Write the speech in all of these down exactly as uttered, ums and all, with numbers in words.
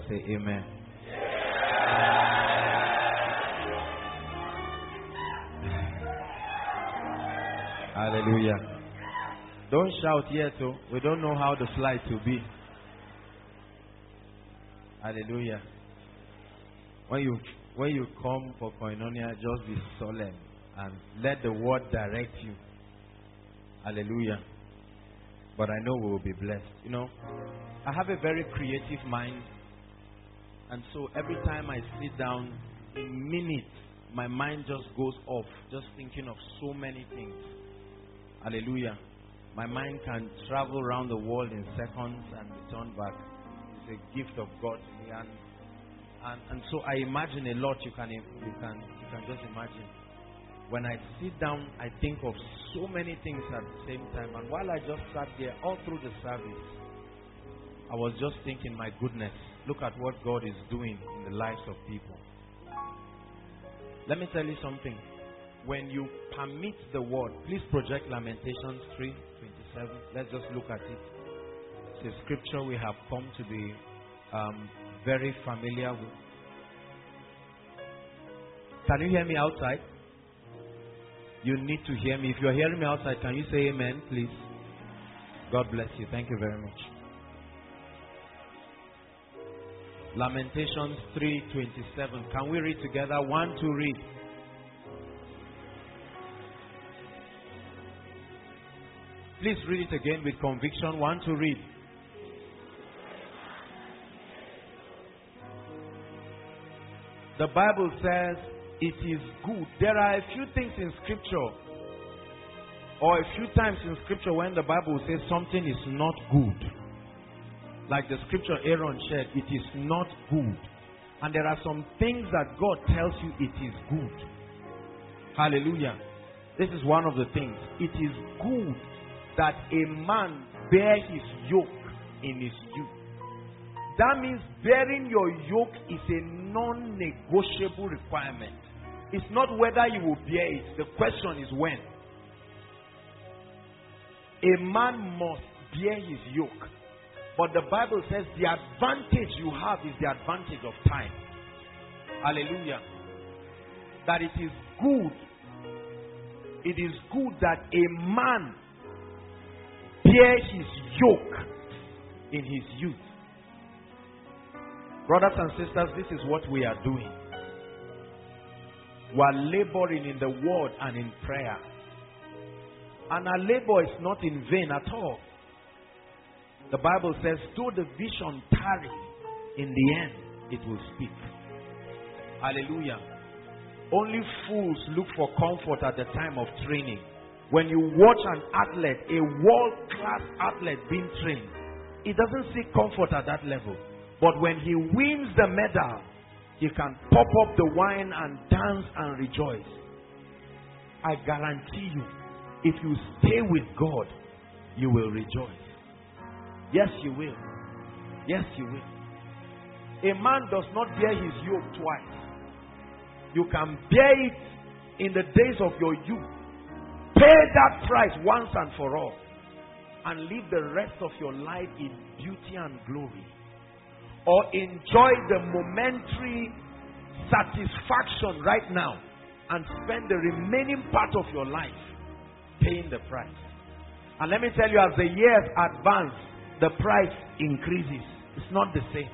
say amen. Hallelujah. Don't shout yet, oh. We don't know how the flight will be. Hallelujah. When you when you come for koinonia, just be solemn and let the word direct you. Hallelujah. But I know we will be blessed. You know, I have a very creative mind. And so every time I sit down, in minutes, my mind just goes off, just thinking of so many things. Hallelujah. My mind can travel around the world in seconds and return back. It's a gift of God to me. And, and, and so I imagine a lot. You can, you can, you can just imagine. When I sit down, I think of so many things at the same time. And while I just sat there all through the service, I was just thinking, my goodness, look at what God is doing in the lives of people. Let me tell you something. When you permit the word, please project Lamentations three twenty-seven. Let's just look at it. It's a scripture we have come to be um, very familiar with. Can you hear me outside? You need to hear me. If you're hearing me outside, can you say amen, please? God bless you. Thank you very much. Lamentations three twenty-seven. Can we read together? One, two, read. Please read it again with conviction. One, two, read. The Bible says it is good. There are a few things in scripture, or a few times in scripture when the Bible says something is not good. Like the scripture Aaron shared, it is not good. And there are some things that God tells you it is good. Hallelujah. This is one of the things. It is good that a man bear his yoke in his youth. That means bearing your yoke is a non-negotiable requirement. It's not whether you will bear it. The question is when. A man must bear his yoke. But the Bible says the advantage you have is the advantage of time. Hallelujah. That it is good. It is good that a man bear his yoke in his youth. Brothers and sisters, this is what we are doing. We are laboring in the word and in prayer. And our labor is not in vain at all. The Bible says, though the vision tarry, in the end, it will speak. Hallelujah. Only fools look for comfort at the time of training. When you watch an athlete, a world-class athlete being trained, he doesn't seek comfort at that level. But when he wins the medal, he can pop up the wine and dance and rejoice. I guarantee you, if you stay with God, you will rejoice. Yes, you will. Yes, you will. A man does not bear his yoke twice. You can bear it in the days of your youth. Pay that price once and for all. And live the rest of your life in beauty and glory. Or enjoy the momentary satisfaction right now. And spend the remaining part of your life paying the price. And let me tell you, as the years advance, the price increases. It's not the same.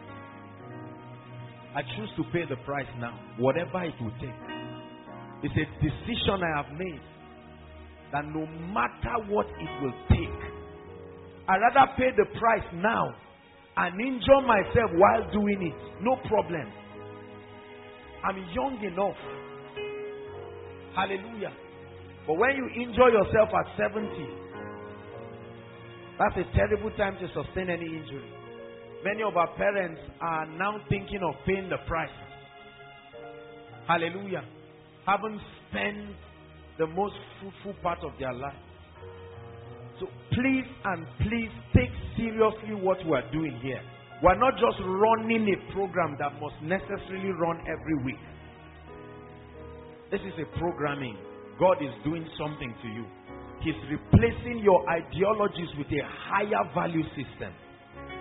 I choose to pay the price now, whatever it will take. It's a decision I have made that no matter what it will take, I'd rather pay the price now and enjoy myself while doing it. No problem. I'm young enough. Hallelujah. But when you enjoy yourself at seventy, that's a terrible time to sustain any injury. Many of our parents are now thinking of paying the price. Hallelujah. Haven't spent the most fruitful part of their life. So please and please take seriously what we are doing here. We are not just running a program that must necessarily run every week. This is a programming. God is doing something to you. He's replacing your ideologies with a higher value system.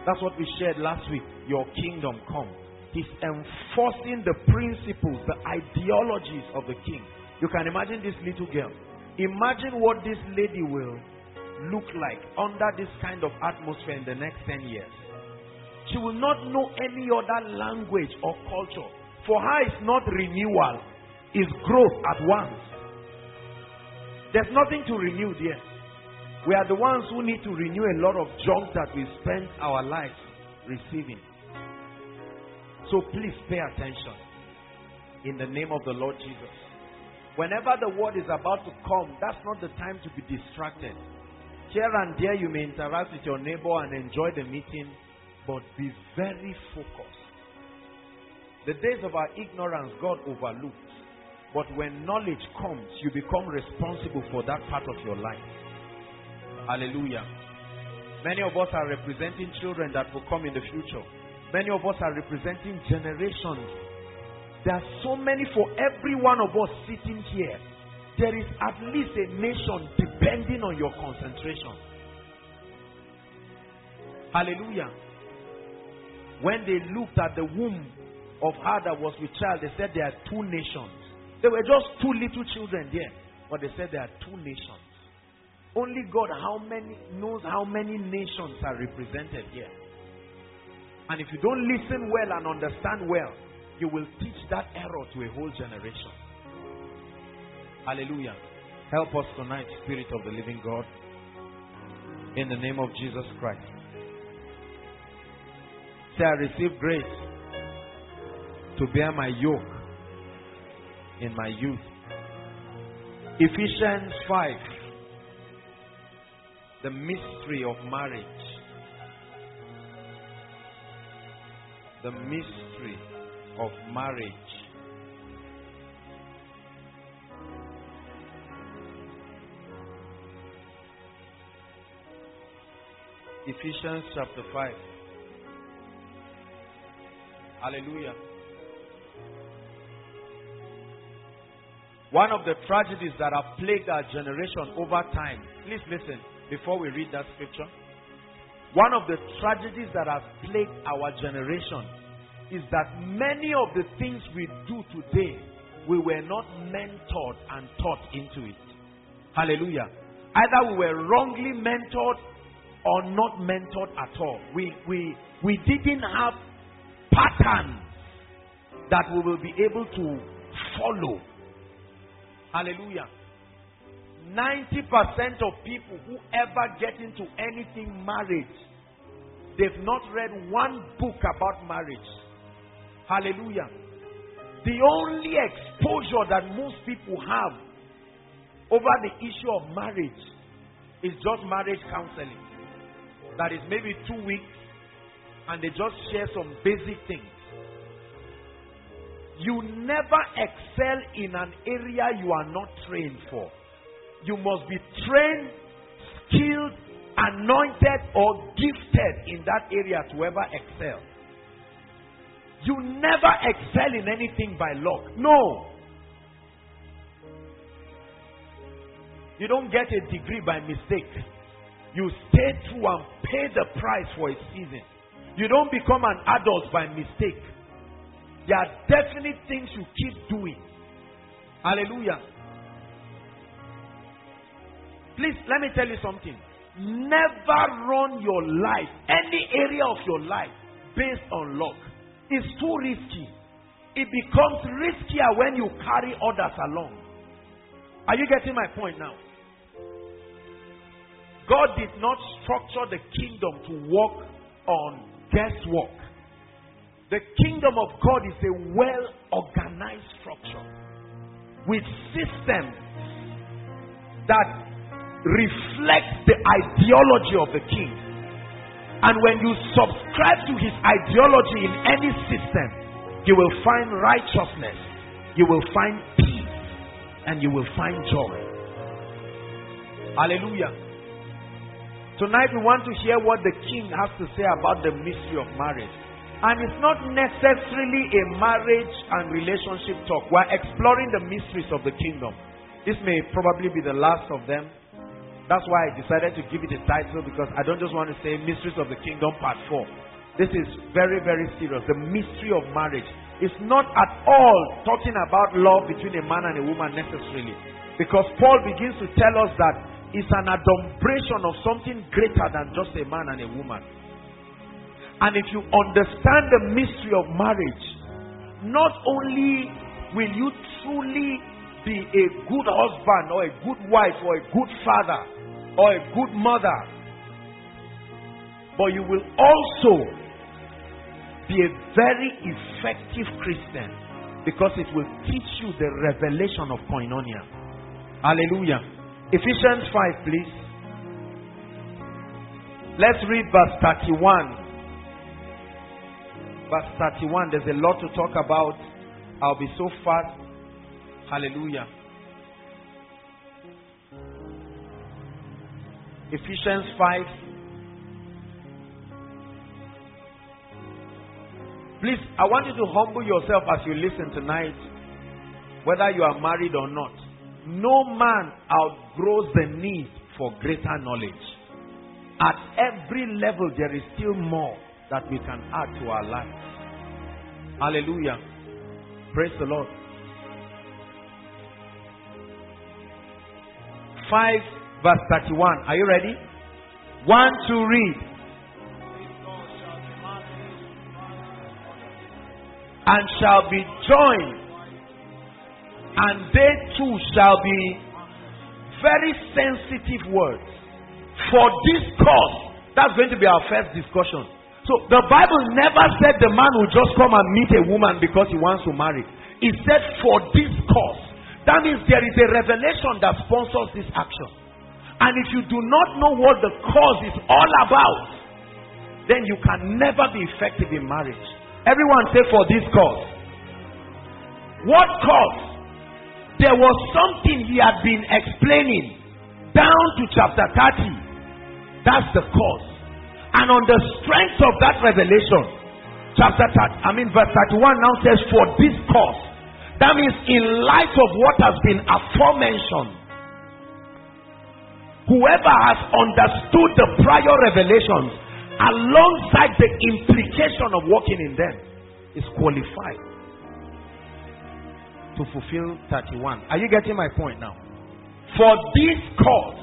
That's what we shared last week. Your kingdom come. He's enforcing the principles, the ideologies of the king. You can imagine this little girl. Imagine what this lady will look like under this kind of atmosphere in the next ten years. She will not know any other language or culture. For her, it's not renewal, it's growth at once. There's nothing to renew there. We are the ones who need to renew a lot of junk that we spend our lives receiving. So please pay attention in the name of the Lord Jesus. Whenever the word is about to come, that's not the time to be distracted. Here and there you may interact with your neighbor and enjoy the meeting, but be very focused. The days of our ignorance God overlooked. But when knowledge comes, you become responsible for that part of your life. Hallelujah. Many of us are representing children that will come in the future. Many of us are representing generations. There are so many for every one of us sitting here. There is at least a nation depending on your concentration. Hallelujah. When they looked at the womb of her that was with child, they said there are two nations. There were just two little children there, but they said there are two nations. Only God how many knows how many nations are represented here. And if you don't listen well and understand well, you will teach that error to a whole generation. Hallelujah. Help us tonight, Spirit of the living God. In the name of Jesus Christ. Say, I receive grace to bear my yoke in my youth. Ephesians five. The mystery of marriage. The mystery of marriage. Ephesians chapter five. Hallelujah. One of the tragedies that have plagued our generation over time. Please listen before we read that scripture. One of the tragedies that have plagued our generation is that many of the things we do today, we were not mentored and taught into it. Hallelujah. Either we were wrongly mentored or not mentored at all. We, we, we didn't have patterns that we will be able to follow. Hallelujah. ninety percent of people who ever get into anything marriage, they've not read one book about marriage. Hallelujah. The only exposure that most people have over the issue of marriage is just marriage counseling. That is maybe two weeks and they just share some basic things. You never excel in an area you are not trained for. You must be trained, skilled, anointed, or gifted in that area to ever excel. You never excel in anything by luck. No. You don't get a degree by mistake. You stay true and pay the price for a season. You don't become an adult by mistake. There are definite things you keep doing. Hallelujah. Please, let me tell you something. Never run your life, any area of your life, based on luck. It's too risky. It becomes riskier when you carry others along. Are you getting my point now? God did not structure the kingdom to work on guesswork. The kingdom of God is a well-organized structure with systems that reflect the ideology of the king. And when you subscribe to his ideology in any system, you will find righteousness, you will find peace, and you will find joy. Hallelujah. Tonight we want to hear what the king has to say about the mystery of marriage. And it's not necessarily a marriage and relationship talk. We're exploring the mysteries of the kingdom. This may probably be the last of them. That's why I decided to give it a title, because I don't just want to say Mysteries of the Kingdom Part four. This is very, very serious. The mystery of marriage. It's not at all talking about love between a man and a woman necessarily. Because Paul begins to tell us that it's an adumbration of something greater than just a man and a woman. And if you understand the mystery of marriage, not only will you truly be a good husband or a good wife or a good father or a good mother, but you will also be a very effective Christian, because it will teach you the revelation of koinonia. Hallelujah. Ephesians five, please. Let's read verse thirty-one. Verse thirty-one, there's a lot to talk about. I'll be so fast. Hallelujah. Ephesians five. Please, I want you to humble yourself as you listen tonight, whether you are married or not. No man outgrows the need for greater knowledge. At every level, there is still more that we can add to our lives. Hallelujah. Praise the Lord. five verse thirty-one. Are you ready? One, two, read. And shall be joined, and they too shall be very sensitive words. For this cause, that's going to be our first discussion. So the Bible never said the man will just come and meet a woman because he wants to marry. It said for this cause. That means there is a revelation that sponsors this action. And if you do not know what the cause is all about, then you can never be effective in marriage. Everyone say for this cause. What cause? There was something he had been explaining down to chapter thirty. That's the cause. And on the strength of that revelation, chapter thirty, I mean verse thirty-one now says for this cause. That means in light of what has been aforementioned, whoever has understood the prior revelations alongside the implication of walking in them is qualified to fulfill thirty-one. Are you getting my point now? For this cause.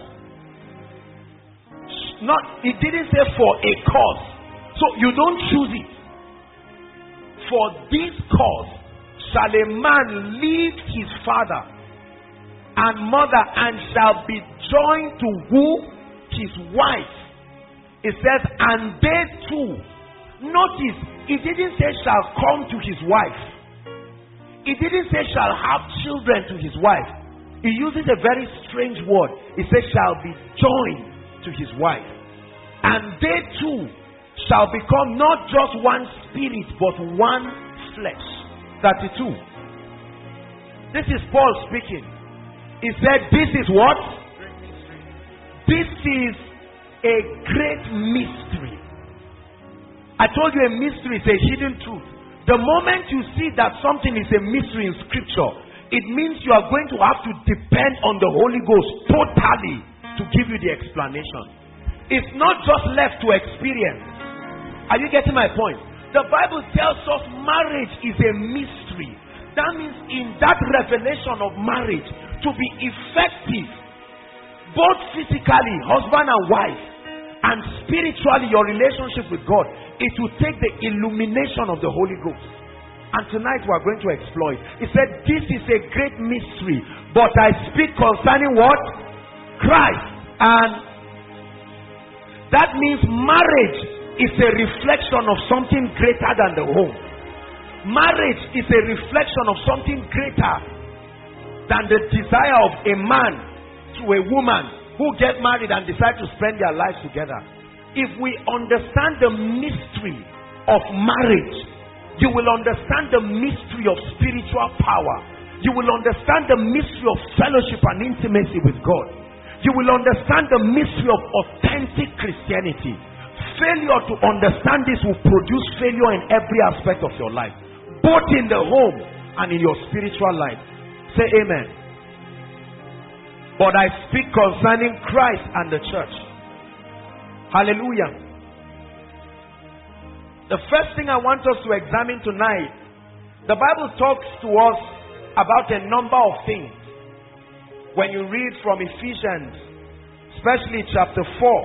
Not, it didn't say for a cause. So you don't choose it. For this cause shall a man leave his father and mother, and shall be joined to who? His wife. It says, and they too. Notice, it didn't say shall come to his wife. It didn't say shall have children to his wife. It uses a very strange word. It says shall be joined to his wife. And they too shall become not just one spirit, but one flesh. thirty-two. This is Paul speaking. He said, this is what? This is a great mystery. I told you a mystery is a hidden truth. The moment you see that something is a mystery in scripture, it means you are going to have to depend on the Holy Ghost totally to give you the explanation. It's not just left to experience. Are you getting my point? The Bible tells us marriage is a mystery. That means in that revelation of marriage, to be effective, both physically, husband and wife, and spiritually, your relationship with God, it will take the illumination of the Holy Ghost. And tonight we are going to explore it. He said, this is a great mystery, but I speak concerning what? Christ. And that means marriage is a reflection of something greater than the home. Marriage is a reflection of something greater than the desire of a man to a woman who get married and decide to spend their lives together. If we understand the mystery of marriage, you will understand the mystery of spiritual power. You will understand the mystery of fellowship and intimacy with God. You will understand the mystery of authentic Christianity. Failure to understand this will produce failure in every aspect of your life, both in the home and in your spiritual life. Say amen. but I speak concerning Christ and the church. Hallelujah. The first thing I want us to examine tonight, the Bible talks to us about a number of things. When you read from Ephesians, especially chapter four,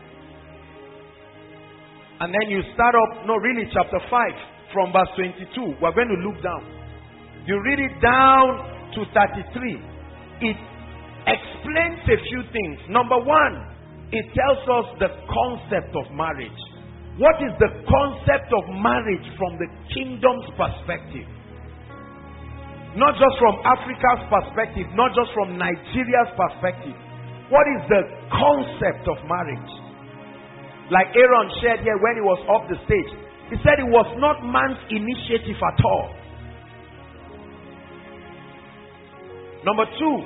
and then you start up, no really chapter five, from verse twenty-two, we're going to look down. You read it down to thirty-three. It explains a few things. Number one, it tells us the concept of marriage. What is the concept of marriage from the kingdom's perspective? Not just from Africa's perspective, not just from Nigeria's perspective. What is the concept of marriage? Like Aaron shared here when he was off the stage. He said it was not man's initiative at all. Number two,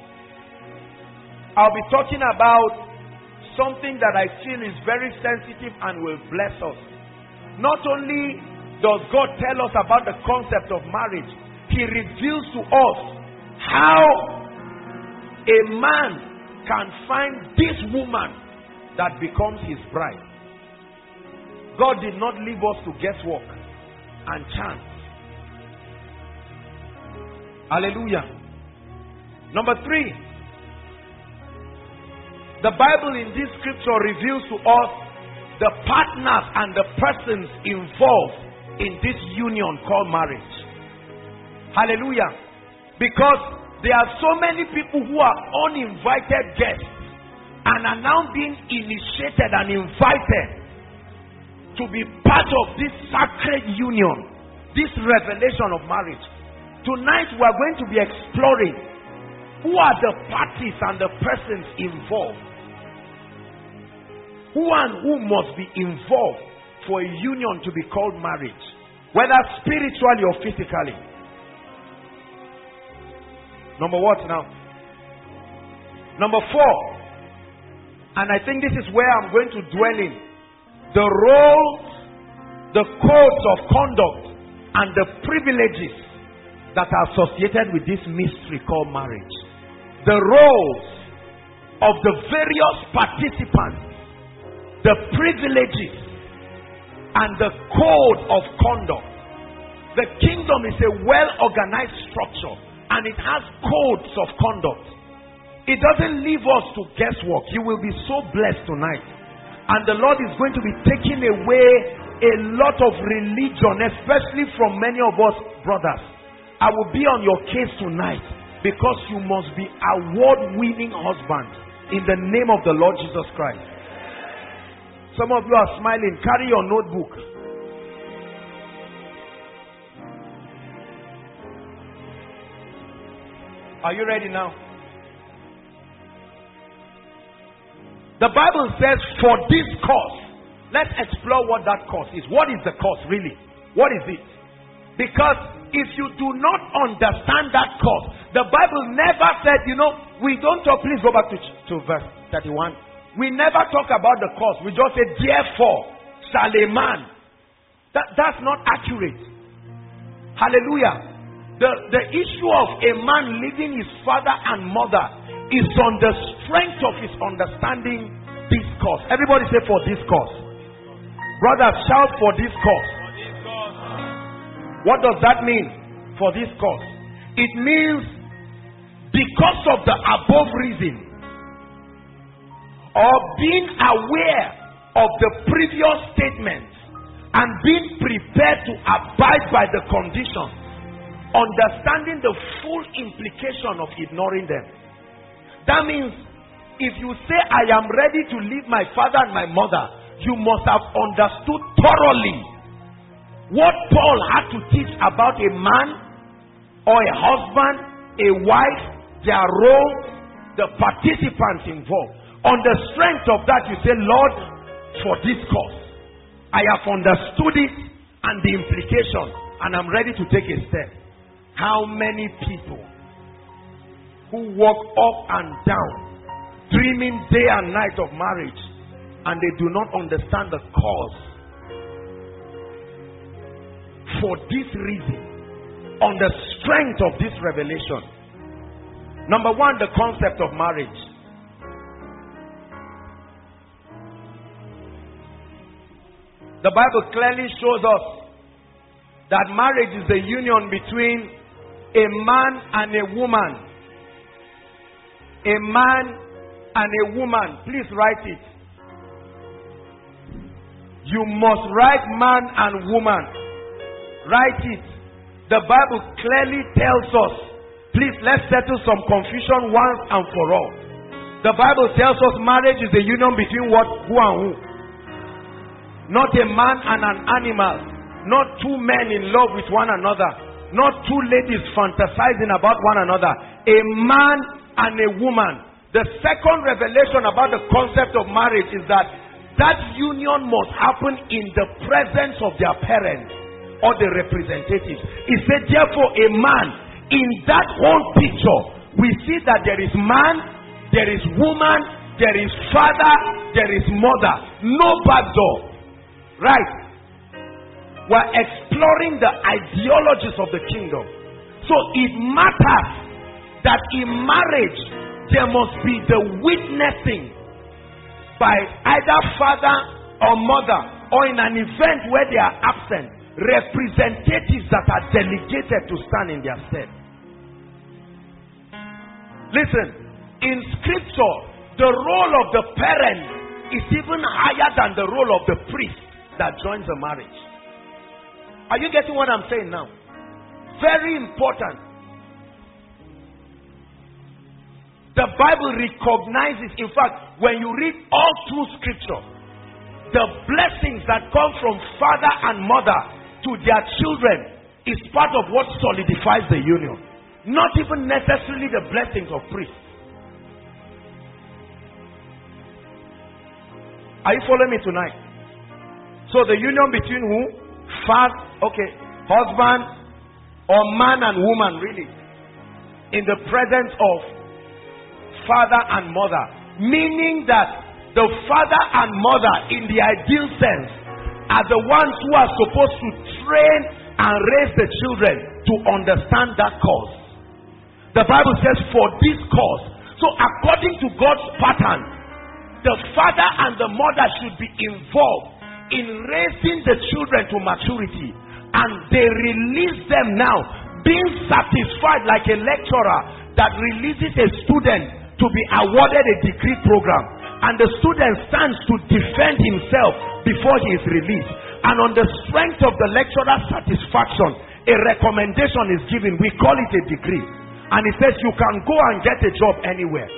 I'll be talking about something that I feel is very sensitive and will bless us. Not only does God tell us about the concept of marriage, He reveals to us how a man can find this woman that becomes his bride. God did not leave us to guesswork and chance. Hallelujah. Number three, the Bible in this scripture reveals to us the partners and the persons involved in this union called marriage. Hallelujah. Because there are so many people who are uninvited guests and are now being initiated and invited to be part of this sacred union, this revelation of marriage. Tonight we are going to be exploring who are the parties and the persons involved. Who and who must be involved for a union to be called marriage, whether spiritually or physically. Number what now? Number four, and I think this is where I'm going to dwell in, the roles, the codes of conduct, and the privileges that are associated with this mystery called marriage. The roles of the various participants, the privileges, and the code of conduct. The kingdom is a well-organized structure, and it has codes of conduct. It doesn't leave us to guesswork. You will be so blessed tonight. And the Lord is going to be taking away a lot of religion, especially from many of us brothers. I will be on your case tonight, because you must be award-winning husbands in the name of the Lord Jesus Christ. Some of you are smiling. Carry your notebook. Are you ready now? The Bible says, for this cause. Let's explore what that cause is. What is the cause really? What is it? Because if you do not understand that cause, the Bible never said, you know, we don't talk, please go back to, to verse thirty-one. We never talk about the cause. We just say, therefore, shall a man. That, that's not accurate. Hallelujah. The, the issue of a man leaving his father and mother is on the strength of his understanding this cause. Everybody say, for this cause. Brothers, shout, for this cause. What does that mean? For this cause. It means because of the above reason, or being aware of the previous statements and being prepared to abide by the conditions, understanding the full implication of ignoring them. That means if you say, I am ready to leave my father and my mother, you must have understood thoroughly what Paul had to teach about a man or a husband, a wife, their role, the participants involved. On the strength of that, you say, Lord, for this cause, I have understood it and the implication, and I'm ready to take a step. How many people who walk up and down, dreaming day and night of marriage, and they do not understand the cause? For this reason, on the strength of this revelation, Number one, the concept of marriage. The Bible clearly shows us that marriage is the union between a man and a woman. A man and a woman. Please write it. You must write man and woman. Write it. The Bible clearly tells us. Please, let's settle some confusion once and for all. The Bible tells us marriage is the union between what, who and who. Not a man and an animal. Not two men in love with one another. Not two ladies fantasizing about one another. A man and a woman. The second revelation about the concept of marriage is that that union must happen in the presence of their parents or the representatives. It said, therefore, a man, in that whole picture, we see that there is man, there is woman, there is father, there is mother. No back door. Right? We're exploring the ideologies of the kingdom. So it matters that in marriage, there must be the witnessing by either father or mother, or in an event where they are absent, representatives that are delegated to stand in their stead. Listen, in scripture, the role of the parent is even higher than the role of the priest that joins the marriage. Are you getting what I'm saying now? Very important. The Bible recognizes, in fact, when you read all through scripture, the blessings that come from father and mother to their children is part of what solidifies the union. Not even necessarily the blessings of priests. Are you following me tonight? So the union between who? Father, okay, husband or man and woman, really, in the presence of father and mother, meaning that the father and mother in the ideal sense are the ones who are supposed to train and raise the children to understand that cause. The Bible says for this cause. So according to God's pattern, the father and the mother should be involved in raising the children to maturity, and they release them now, being satisfied like a lecturer that releases a student to be awarded a degree program, and the student stands to defend himself before he is released, and on the strength of the lecturer's satisfaction, a recommendation is given. We call it a degree, and it says you can go and get a job anywhere.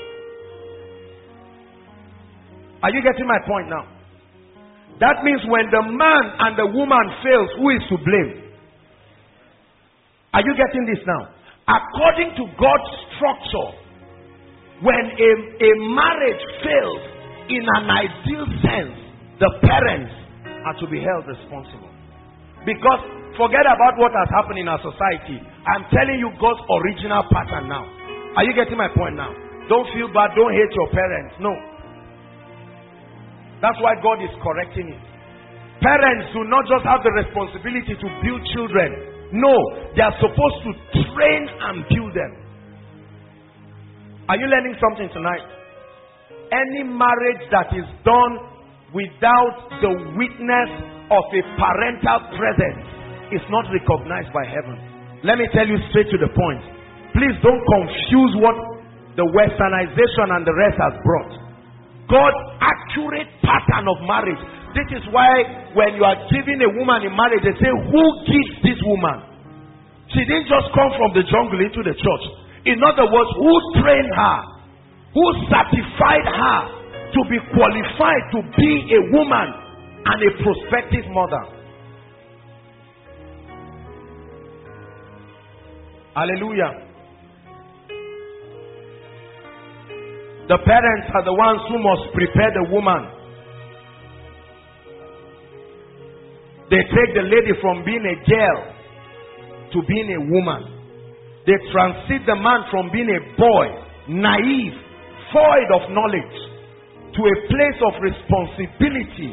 Are you getting my point now? That means when the man and the woman fails, who is to blame? Are you getting this now? According to God's structure, when a, a marriage fails in an ideal sense, the parents are to be held responsible. Because forget about what has happened in our society. I'm telling you God's original pattern now. Are you getting my point now? Don't feel bad, don't hate your parents. No. That's why God is correcting it. Parents do not just have the responsibility to build children. No, they are supposed to train and build them. Are you learning something tonight? Any marriage that is done without the witness of a parental presence is not recognized by heaven. Let me tell you straight to the point. Please don't confuse what the westernization and the rest has brought. God's accurate pattern of marriage. This is why when you are giving a woman in marriage, they say, who gives this woman? She didn't just come from the jungle into the church. In other words, who trained her? Who certified her to be qualified to be a woman and a prospective mother? Hallelujah. The parents are the ones who must prepare the woman. They take the lady from being a girl to being a woman. They transit the man from being a boy, naive, void of knowledge, to a place of responsibility.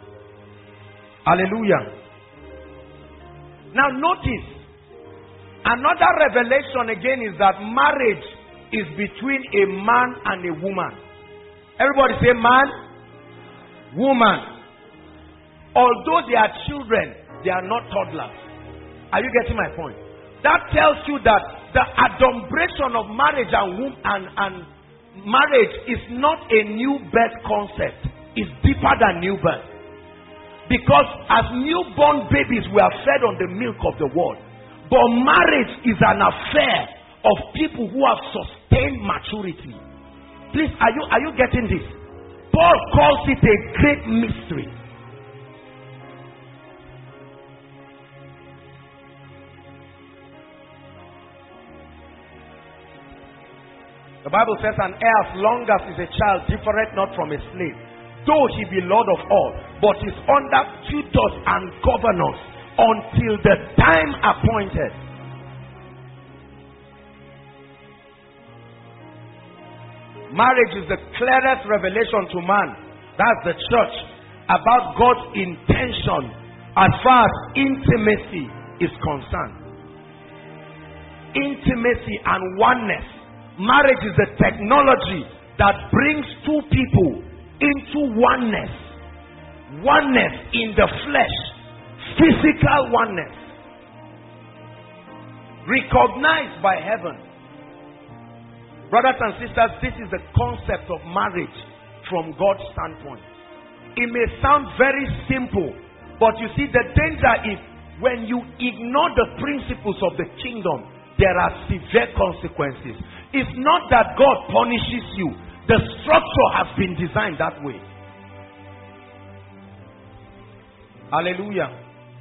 Hallelujah. Now notice, Another revelation again is that marriage is between a man and a woman. Everybody say man, woman. Although they are children, they are not toddlers. Are you getting my point? That tells you that the adumbration of marriage and womb and, and marriage is not a new birth concept. It's deeper than new birth. Because as newborn babies we are fed on the milk of the word. But marriage is an affair of people who have sustained maturity. Please, are you, are you getting this? Paul calls it a great mystery. The Bible says, an heir as long as is a child, different not from a slave, though he be Lord of all, but is under tutors and governors until the time appointed. Marriage is the clearest revelation to man, that's the church, about God's intention as far as intimacy is concerned. Intimacy and oneness. Marriage is the technology that brings two people into oneness. Oneness in the flesh. Physical oneness. Recognized by heaven. Brothers and sisters, this is the concept of marriage from God's standpoint. It may sound very simple, but you see the danger is when you ignore the principles of the kingdom, there are severe consequences. It's not that God punishes you. The structure has been designed that way. Hallelujah.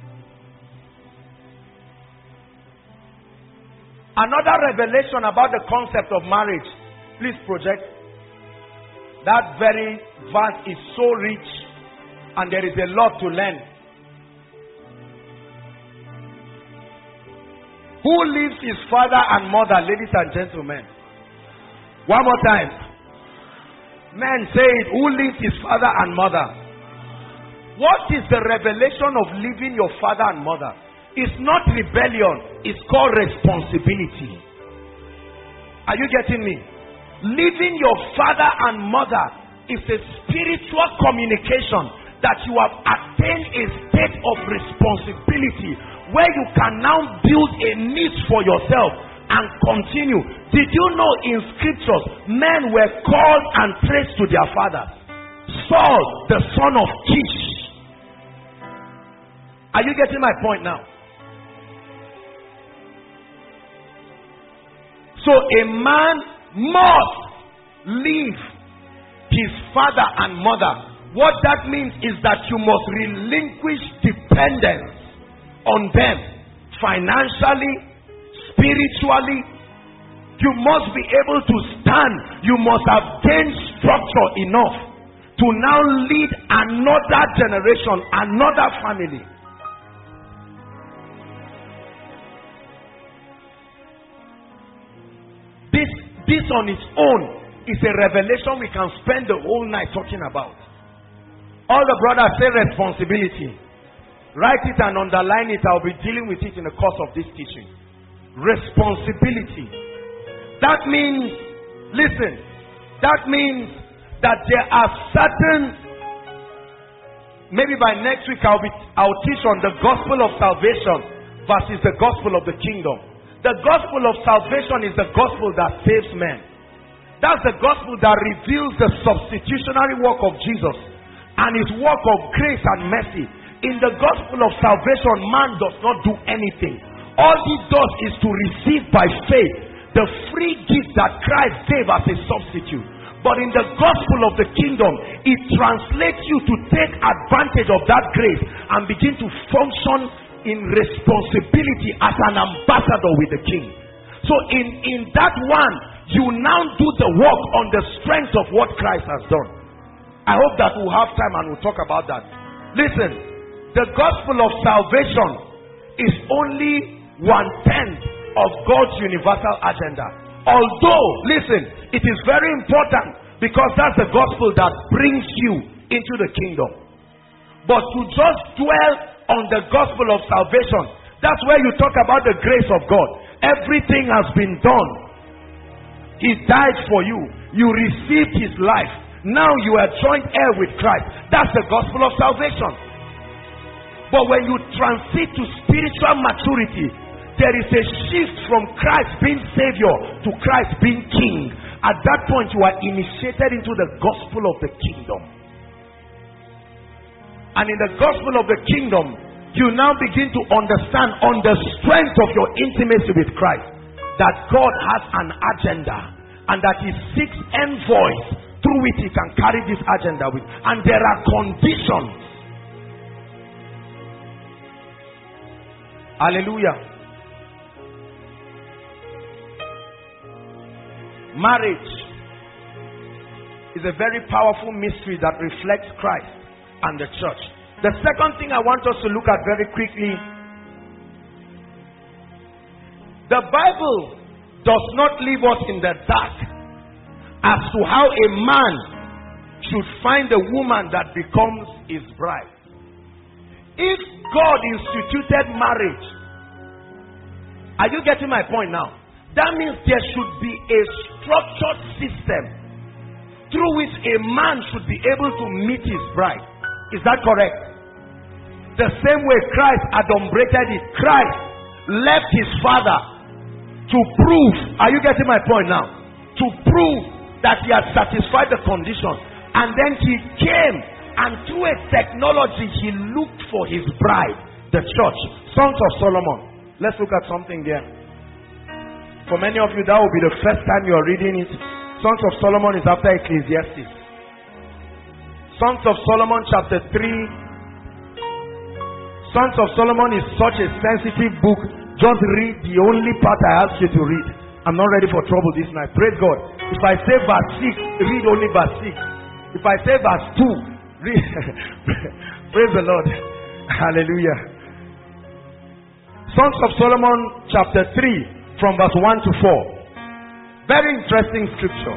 Another revelation about the concept of marriage. Please project. That very verse is so rich and there is a lot to learn. Who leaves his father and mother, ladies and gentlemen? One more time. Men say it. Who leaves his father and mother? What is the revelation of leaving your father and mother? It's not rebellion. It's called responsibility. Are you getting me? Leaving your father and mother is a spiritual communication that you have attained a state of responsibility where you can now build a niche for yourself and continue. Did you know in scriptures men were called and traced to their fathers? Saul, the son of Kish. Are you getting my point now? So a man must leave his father and mother. What that means is that you must relinquish dependence on them financially, spiritually. You must be able to stand. You must have gained structure enough to now lead another generation, another family. This, this on its own is a revelation we can spend the whole night talking about. All the brothers say responsibility. Write it and underline it. I'll be dealing with it in the course of this teaching. Responsibility. That means, listen, that means that there are certain, maybe by next week I'll be I'll teach on the gospel of salvation versus the gospel of the kingdom. The gospel of salvation is the gospel that saves men. That's the gospel that reveals the substitutionary work of Jesus and his work of grace and mercy. In the gospel of salvation, man does not do anything. All he does is to receive by faith the free gift that Christ gave as a substitute. But in the gospel of the kingdom, it translates you to take advantage of that grace and begin to function in responsibility as an ambassador with the king. So in, in that one, you now do the work on the strength of what Christ has done. I hope that we'll have time and we'll talk about that. Listen, the gospel of salvation is only one-tenth of God's universal agenda. Although, listen, it is very important because that's the gospel that brings you into the kingdom. But to just dwell on the gospel of salvation, that's where you talk about the grace of God. Everything has been done. He died for you. You received his life. Now you are joint heir with Christ. That's the gospel of salvation. But when you transit to spiritual maturity, there is a shift from Christ being Savior to Christ being King. At that point, you are initiated into the gospel of the kingdom. And in the gospel of the kingdom, you now begin to understand on the strength of your intimacy with Christ that God has an agenda and that he seeks envoys through which he can carry this agenda with. And there are conditions. Hallelujah. Marriage is a very powerful mystery that reflects Christ and the church. The second thing I want us to look at very quickly, the Bible does not leave us in the dark as to how a man should find a woman that becomes his bride. If God instituted marriage, are you getting my point now? That means there should be a structured system through which a man should be able to meet his bride. Is that correct? The same way Christ adumbrated it. Christ left his father to prove, are you getting my point now? To prove that he had satisfied the condition. And then he came and through a technology he looked for his bride, the church. Songs of Solomon. Let's look at something there. For many of you, that will be the first time you are reading it. Songs of Solomon is after Ecclesiastes. Songs of Solomon chapter three. Songs of Solomon is such a sensitive book. Just read the only part I ask you to read. I'm not ready for trouble this night. Praise God. If I say verse six, read only verse six. If I say verse two, read. Praise the Lord. Hallelujah. Songs of Solomon chapter three from verse one to four. Very interesting scripture.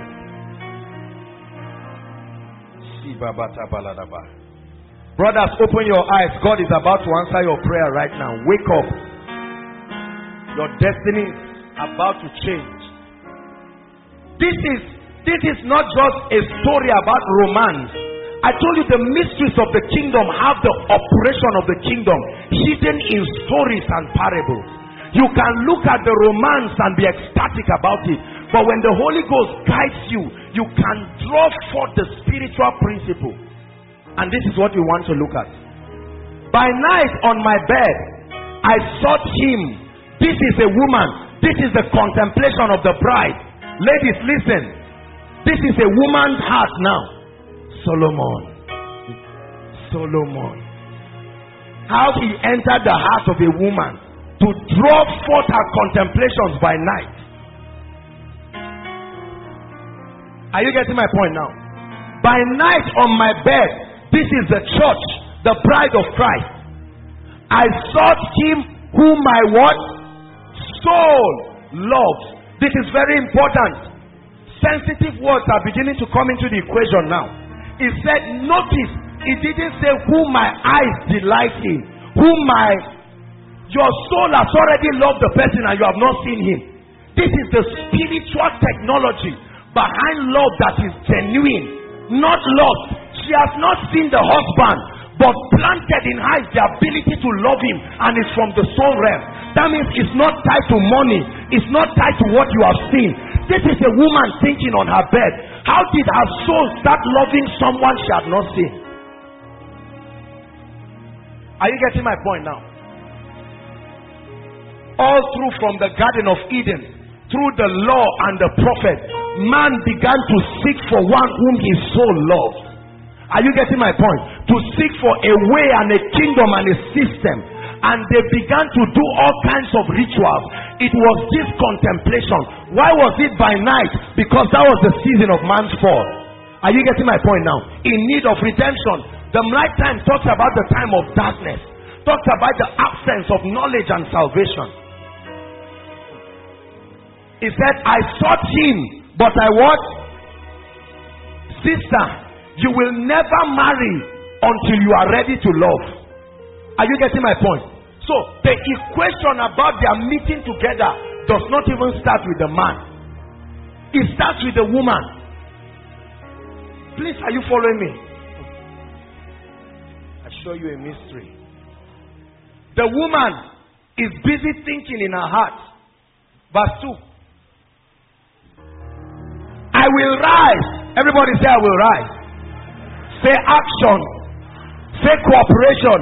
Brothers, open your eyes. God is about to answer your prayer right now. Wake up. Your destiny is about to change. This is this is not just a story about romance. I told you the mysteries of the kingdom have the operation of the kingdom hidden in stories and parables. You can look at the romance and be ecstatic about it, but when the Holy Ghost guides you, you can draw forth the spiritual principle. And this is what we want to look at. By night on my bed, I sought him. This is a woman. This is the contemplation of the bride. Ladies, listen. This is a woman's heart now. Solomon. Solomon. How he entered the heart of a woman to draw forth her contemplations by night. Are you getting my point now? By night on my bed, this is the church, the bride of Christ. I sought him whom my what? Soul loves. This is very important. Sensitive words are beginning to come into the equation now. He said, notice, he didn't say whom my eyes delight in, whom my, your soul has already loved the person and you have not seen him. This is the spiritual technology behind love that is genuine, not lost. She has not seen the husband, but planted in her is the ability to love him, and it's from the soul realm. That means it's not tied to money, it's not tied to what you have seen. This is a woman thinking on her bed. How did her soul start loving someone she had not seen? Are you getting my point now? All through from the Garden of Eden, through the law and the prophet, man began to seek for one whom his soul loved. Are you getting my point? To seek for a way and a kingdom and a system. And they began to do all kinds of rituals. It was this contemplation. Why was it by night? Because that was the season of man's fall. Are you getting my point now? In need of redemption. The night time talks about the time of darkness. Talks about the absence of knowledge and salvation. He said, I sought him, but I what? Sister, you will never marry until you are ready to love. Are you getting my point? So the equation about their meeting together does not even start with the man. It starts with the woman. Please, are you following me? I show you a mystery. The woman is busy thinking in her heart. Verse two. I will rise. Everybody say, I will rise. Say action. Say cooperation.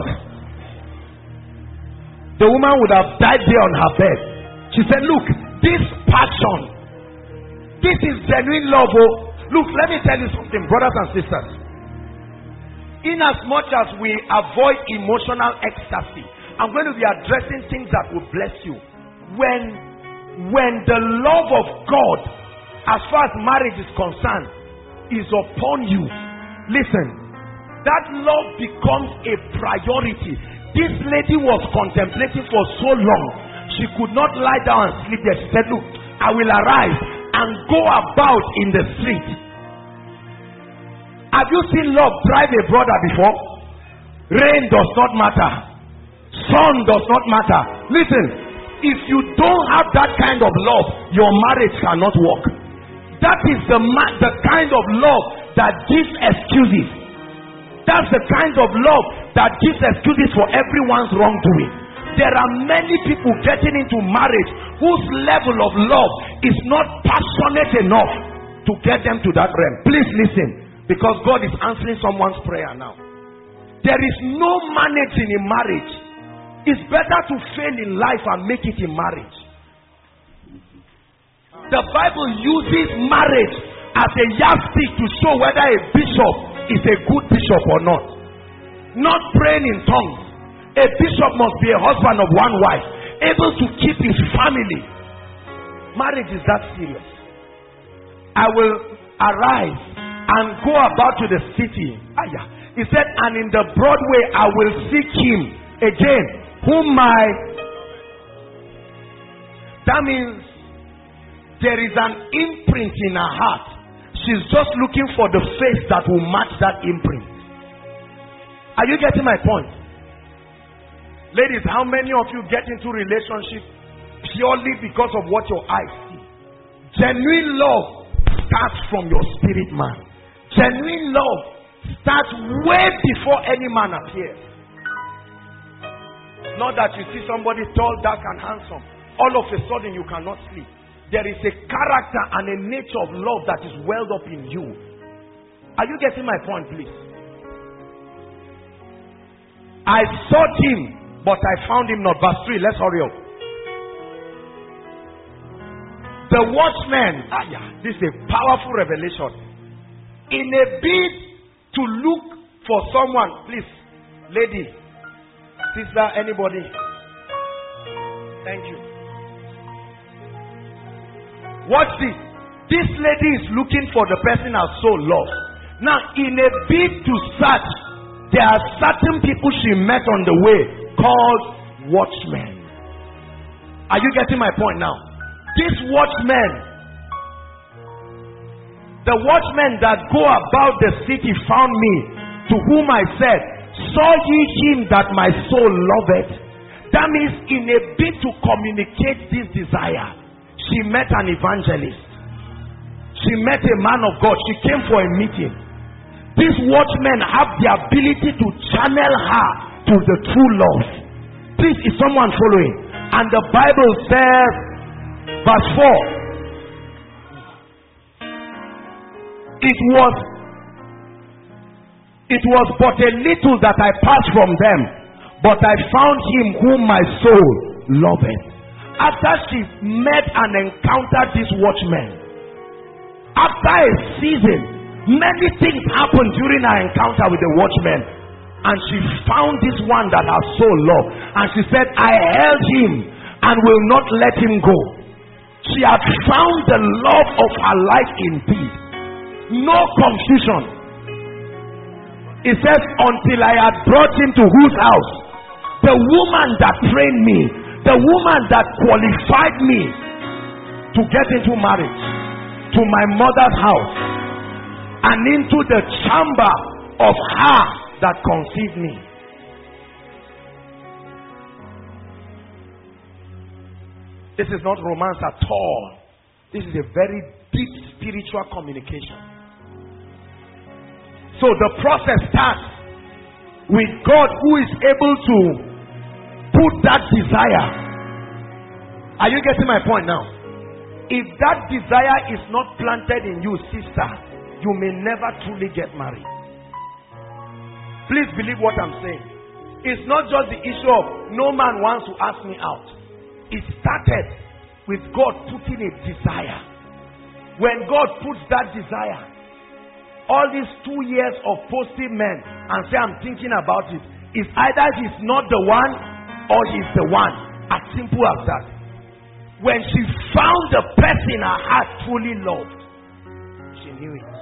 The woman would have died there on her bed. She said, look, this passion, this is genuine love. Oh. Look, let me tell you something, brothers and sisters. In as much as we avoid emotional ecstasy, I'm going to be addressing things that will bless you. When, when the love of God, as far as marriage is concerned, is upon you, listen, that love becomes a priority. This lady was contemplating for so long, she could not lie down and sleep there. She said, look, I will arise and go about in the street. Have you seen love drive a brother before? Rain does not matter. Sun does not matter. Listen, if you don't have that kind of love, your marriage cannot work. That is the, the kind of love that gives excuses. That's the kind of love that gives excuses for everyone's wrongdoing. There are many people getting into marriage whose level of love is not passionate enough to get them to that realm. Please listen, because God is answering someone's prayer now. There is no managing in marriage. It's better to fail in life and make it in marriage. The Bible uses marriage as a yardstick to show whether a bishop is a good bishop or not. Not praying in tongues. A bishop must be a husband of one wife, able to keep his family. Marriage is that serious. I will arise and go about to the city. Ah, yeah. He said, and in the broad way I will seek him again, whom my... That means there is an imprint in her heart. She's just looking for the face that will match that imprint. Are you getting my point? Ladies, how many of you get into relationship purely because of what your eyes see? Genuine love starts from your spirit man. Genuine love starts way before any man appears. Not that you see somebody tall, dark and handsome, all of a sudden you cannot sleep. There is a character and a nature of love that is welled up in you. Are you getting my point, please? I sought him, but I found him not. Verse three, let's hurry up. The watchman, ah yeah, this is a powerful revelation. In a bid to look for someone, please, lady, sister, anybody. Thank you. Watch this. This lady is looking for the person her soul loves. Now, in a bid to search, there are certain people she met on the way called watchmen. Are you getting my point now? These watchmen, the watchmen that go about the city found me, to whom I said, saw ye him that my soul loveth? That means in a bid to communicate this desire, she met an evangelist. She met a man of God. She came for a meeting. These watchmen have the ability to channel her to the true love. Please, is someone following? And the Bible says, verse four, it was it was but a little that I passed from them, but I found him whom my soul loveth. After she met and encountered this watchman, after a season, many things happened during her encounter with the watchman, and she found this one that her soul loved, and she said, I held him and will not let him go. She had found the love of her life indeed. No confusion. It says, until I had brought him to whose house? The woman that trained me, the woman that qualified me to get into marriage, to my mother's house, and into the chamber of her that conceived me. This is not romance at all. This is a very deep spiritual communication. So the process starts with God, who is able to put that desire. Are you getting my point now? If that desire is not planted in you, sister, you may never truly get married. Please believe what I'm saying. It's not just the issue of no man wants to ask me out. It started with God putting a desire. When God puts that desire, all these two years of posting men and say I'm thinking about it, is either he's not the one or he's the one. As simple as that. When she found the person her heart truly loved, she knew it.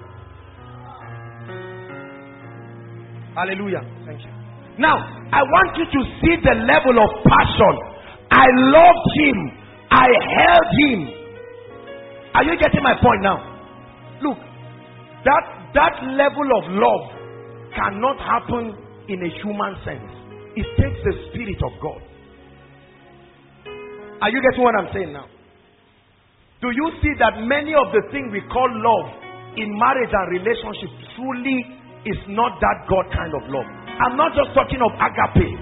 Hallelujah. Thank you. Now, I want you to see the level of passion. I loved him. I held him. Are you getting my point now? Look, that, that level of love cannot happen in a human sense. It takes the Spirit of God. Are you getting what I'm saying now? Do you see that many of the things we call love in marriage and relationship truly is not that God kind of love? I'm not just talking of agape.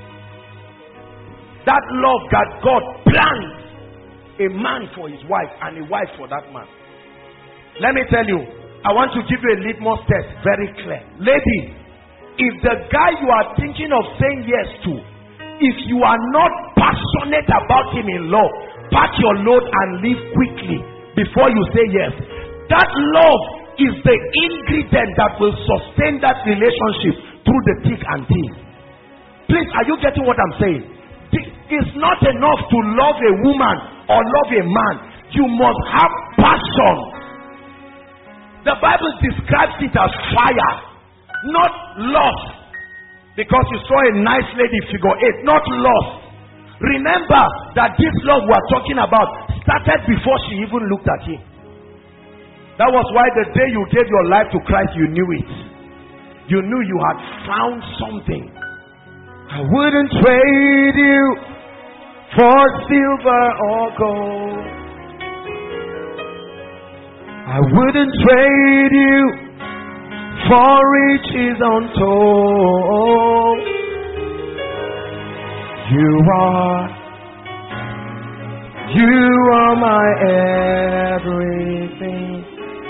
That love that God planned a man for his wife and a wife for that man. Let me tell you, I want to give you a litmus test, very clear. Lady, if the guy you are thinking of saying yes to, if you are not passionate about him in love, pack your load and leave quickly before you say yes. That love is the ingredient that will sustain that relationship through the thick and thin. Please, are you getting what I'm saying? It's not enough to love a woman or love a man. You must have passion. The Bible describes it as fire, not lust. Because you saw a nice lady, figure eight, not lust. Remember that this love we are talking about started before she even looked at him. That was why the day you gave your life to Christ, you knew it. You knew you had found something. I wouldn't trade you for silver or gold. I wouldn't trade you for riches untold. You are, you are my everything.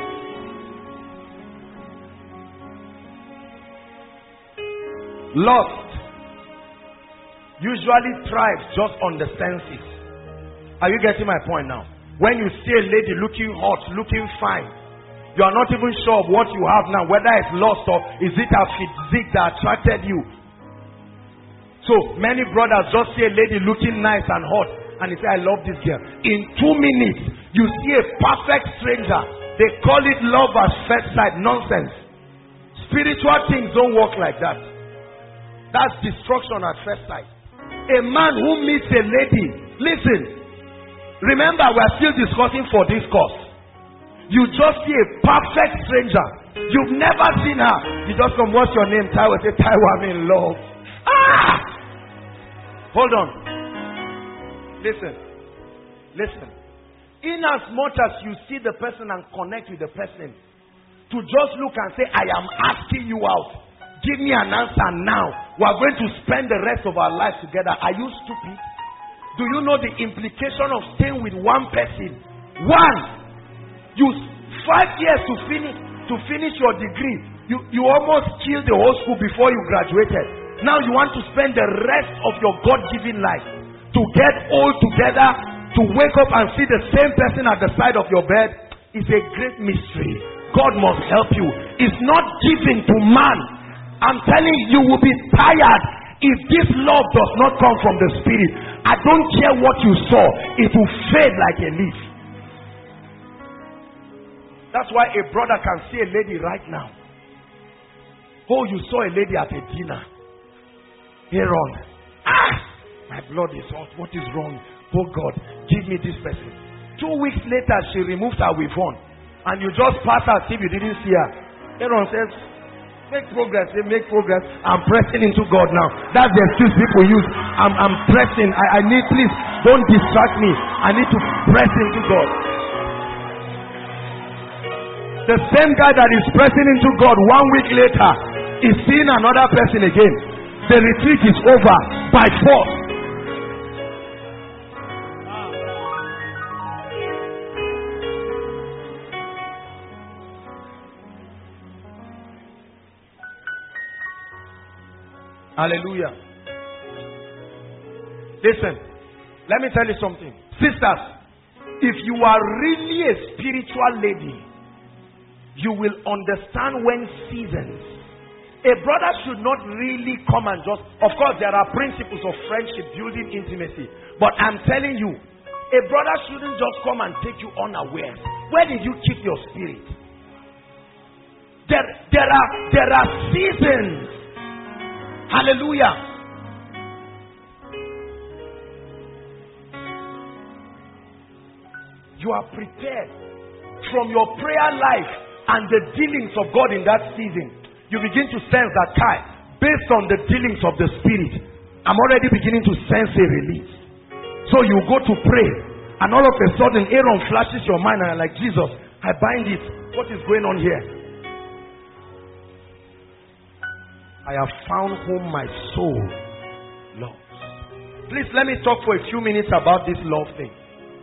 Lust usually thrives just on the senses. Are you getting my point now? When you see a lady looking hot, looking fine, you are not even sure of what you have now, whether it's lust or is it a physique that attracted you. So many brothers just see a lady looking nice and hot and they say, I love this girl. In two minutes, you see a perfect stranger. They call it love at first sight. Nonsense. Spiritual things don't work like that. That's destruction at first sight. A man who meets a lady, listen, remember we are still discussing for this course. You just see a perfect stranger. You've never seen her. You just come, what's your name? Taiwo. Say, Taiwo, I'm in love. Ah! Hold on. Listen. Listen. In as much as you see the person and connect with the person, to just look and say, I am asking you out. Give me an answer now. We are going to spend the rest of our lives together. Are you stupid? Do you know the implication of staying with one person? One. You five years to finish to finish your degree. You you almost killed the whole school before you graduated. Now you want to spend the rest of your God-given life to get old together, to wake up and see the same person at the side of your bed. It's a great mystery. God must help you. It's not given to man. I'm telling you, you will be tired if this love does not come from the Spirit. I don't care what you saw, it will fade like a leaf. That's why a brother can see a lady right now. Oh, you saw a lady at a dinner. Aaron, ah, my blood is hot. What is wrong? Oh God, give me this person. Two weeks later, she removed her weave on, and you just pass her as if you didn't see her. Aaron says, Make progress. Say, make progress. I'm pressing into God now. That's the excuse people use. I'm, I'm pressing. I, I need, please, don't distract me. I need to press into God. The same guy that is pressing into God one week later is seeing another person again. The retreat is over by force. Hallelujah. Listen, let me tell you something. Sisters, if you are really a spiritual lady, you will understand when seasons. A brother should not really come and just, of course there are principles of friendship, building intimacy, but I'm telling you, a brother shouldn't just come and take you unaware. Where did you keep your spirit? There, there are, there are seasons. Hallelujah. You are prepared from your prayer life and the dealings of God in that season. You begin to sense that, Kai, based on the dealings of the Spirit, I'm already beginning to sense a release. So you go to pray, and all of a sudden Aaron flashes your mind and you're like, Jesus, I bind it. What is going on here? I have found whom my soul loves. Please let me talk for a few minutes about this love thing.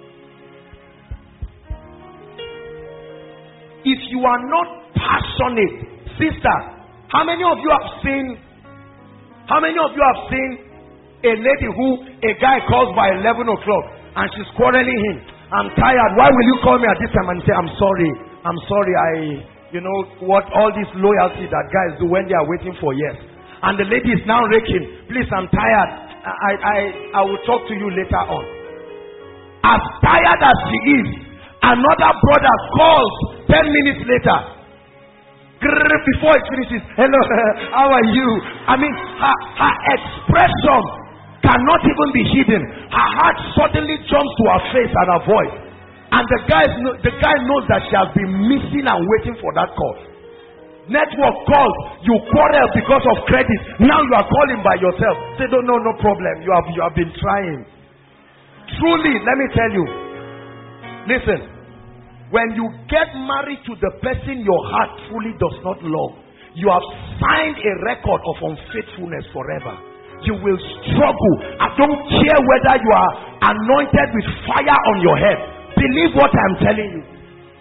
If you are not passionate, sister, how many of you have seen, how many of you have seen a lady who a guy calls by eleven o'clock and she's quarreling him? I'm tired. Why will you call me at this time? And say, I'm sorry. I'm sorry. I... You know what, all this loyalty that guys do when they are waiting for years. And the lady is now raking. Please, I'm tired. I, I, I will talk to you later on. As tired as she is, another brother calls ten minutes later. Before it finishes, hello, how are you? I mean, her, her expression cannot even be hidden. Her heart suddenly jumps to her face and her voice. And the guy, the guy knows that she has been missing and waiting for that call. Network calls, you quarrel because of credit. Now you are calling by yourself. Say, no, no, no problem. You have, you have been trying. Truly, let me tell you. Listen, when you get married to the person your heart truly does not love, you have signed a record of unfaithfulness forever. You will struggle. I don't care whether you are anointed with fire on your head. Believe what I'm telling you.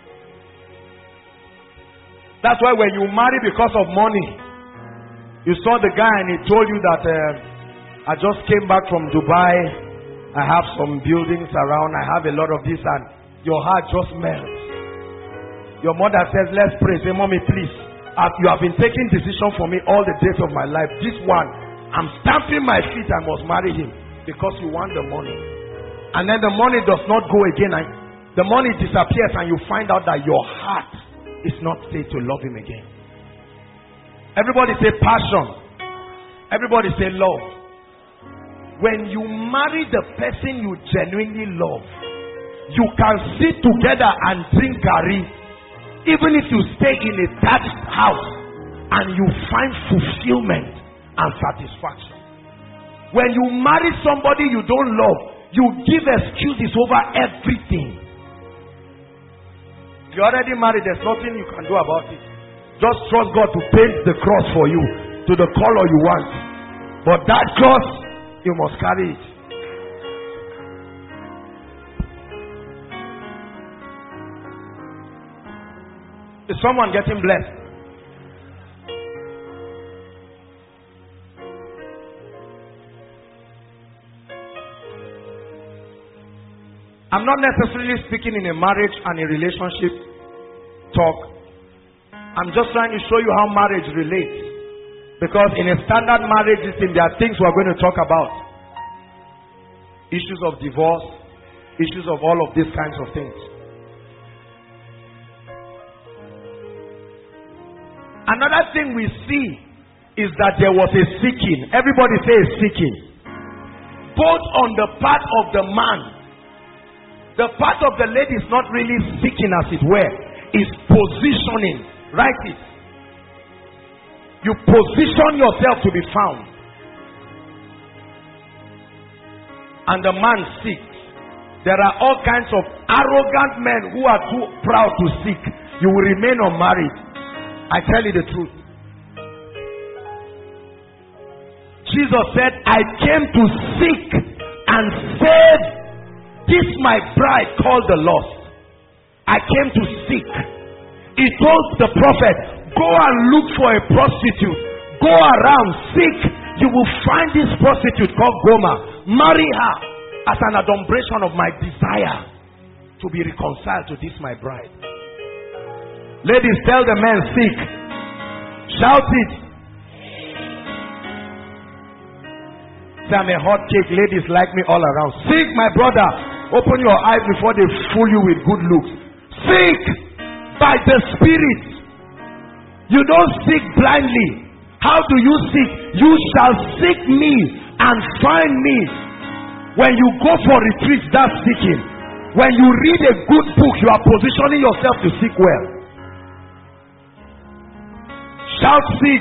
That's why when you marry because of money, you saw the guy and he told you that uh, I just came back from Dubai. I have some buildings around. I have a lot of this, and your heart just melts. Your mother says, let's pray. Say, mommy, please. As you have been taking decision for me all the days of my life. This one, I'm stamping my feet. I must marry him because you want the money. And then the money does not go again. And the money disappears and you find out that your heart is not safe to love him again. Everybody say passion. Everybody say love. When you marry the person you genuinely love, you can sit together and drink garri, even if you stay in a thatched house, and you find fulfillment and satisfaction. When you marry somebody you don't love, you give excuses over everything. You're already married, there's nothing you can do about it. Just trust God to paint the cross for you to the color you want. But that cross, you must carry it. Is someone getting blessed? I'm not necessarily speaking in a marriage and a relationship talk. I'm just trying to show you how marriage relates. Because in a standard marriage system, there are things we're going to talk about. Issues of divorce, issues of all of these kinds of things. Another thing we see is that there was a seeking. Everybody say seeking. Both on the part of the man. The part of the lady is not really seeking, as it were. Is positioning. Write it. You position yourself to be found. And the man seeks. There are all kinds of arrogant men who are too proud to seek. You will remain unmarried. I tell you the truth. Jesus said, I came to seek and save this my bride called the lost. I came to seek. He told the prophet, go and look for a prostitute. Go around, seek. You will find this prostitute called Gomer. Marry her as an adumbration of my desire to be reconciled to this my bride. Ladies, tell the men, seek. Shout it. Say, I'm a hot cake. Ladies like me all around. Seek, my brother. Open your eyes before they fool you with good looks. Seek by the Spirit. You don't seek blindly. How do you seek? You shall seek me and find me. When you go for retreats, that's seeking. When you read a good book, you are positioning yourself to seek well. Shout, seek.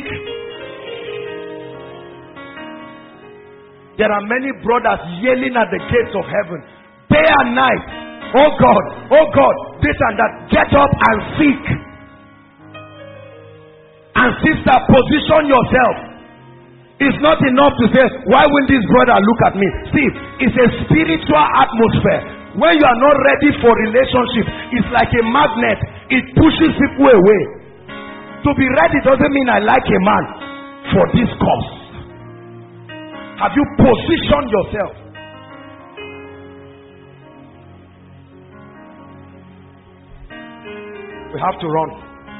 There are many brothers yelling at the gates of heaven day and night. Oh God, oh God, this and that. Get up and seek. And sister, position yourself. It's not enough to say, why will this brother look at me? See, it's a spiritual atmosphere. When you are not ready for relationship, it's like a magnet. It pushes people away. To be ready doesn't mean I like a man for this cause. Have you positioned yourself? We have to run.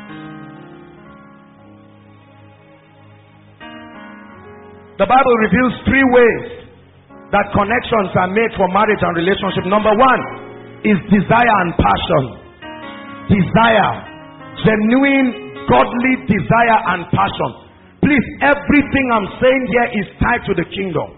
The Bible reveals three ways that connections are made for marriage and relationship. Number one is desire and passion. Desire. Genuine, godly desire and passion. Please, everything I'm saying here is tied to the kingdom.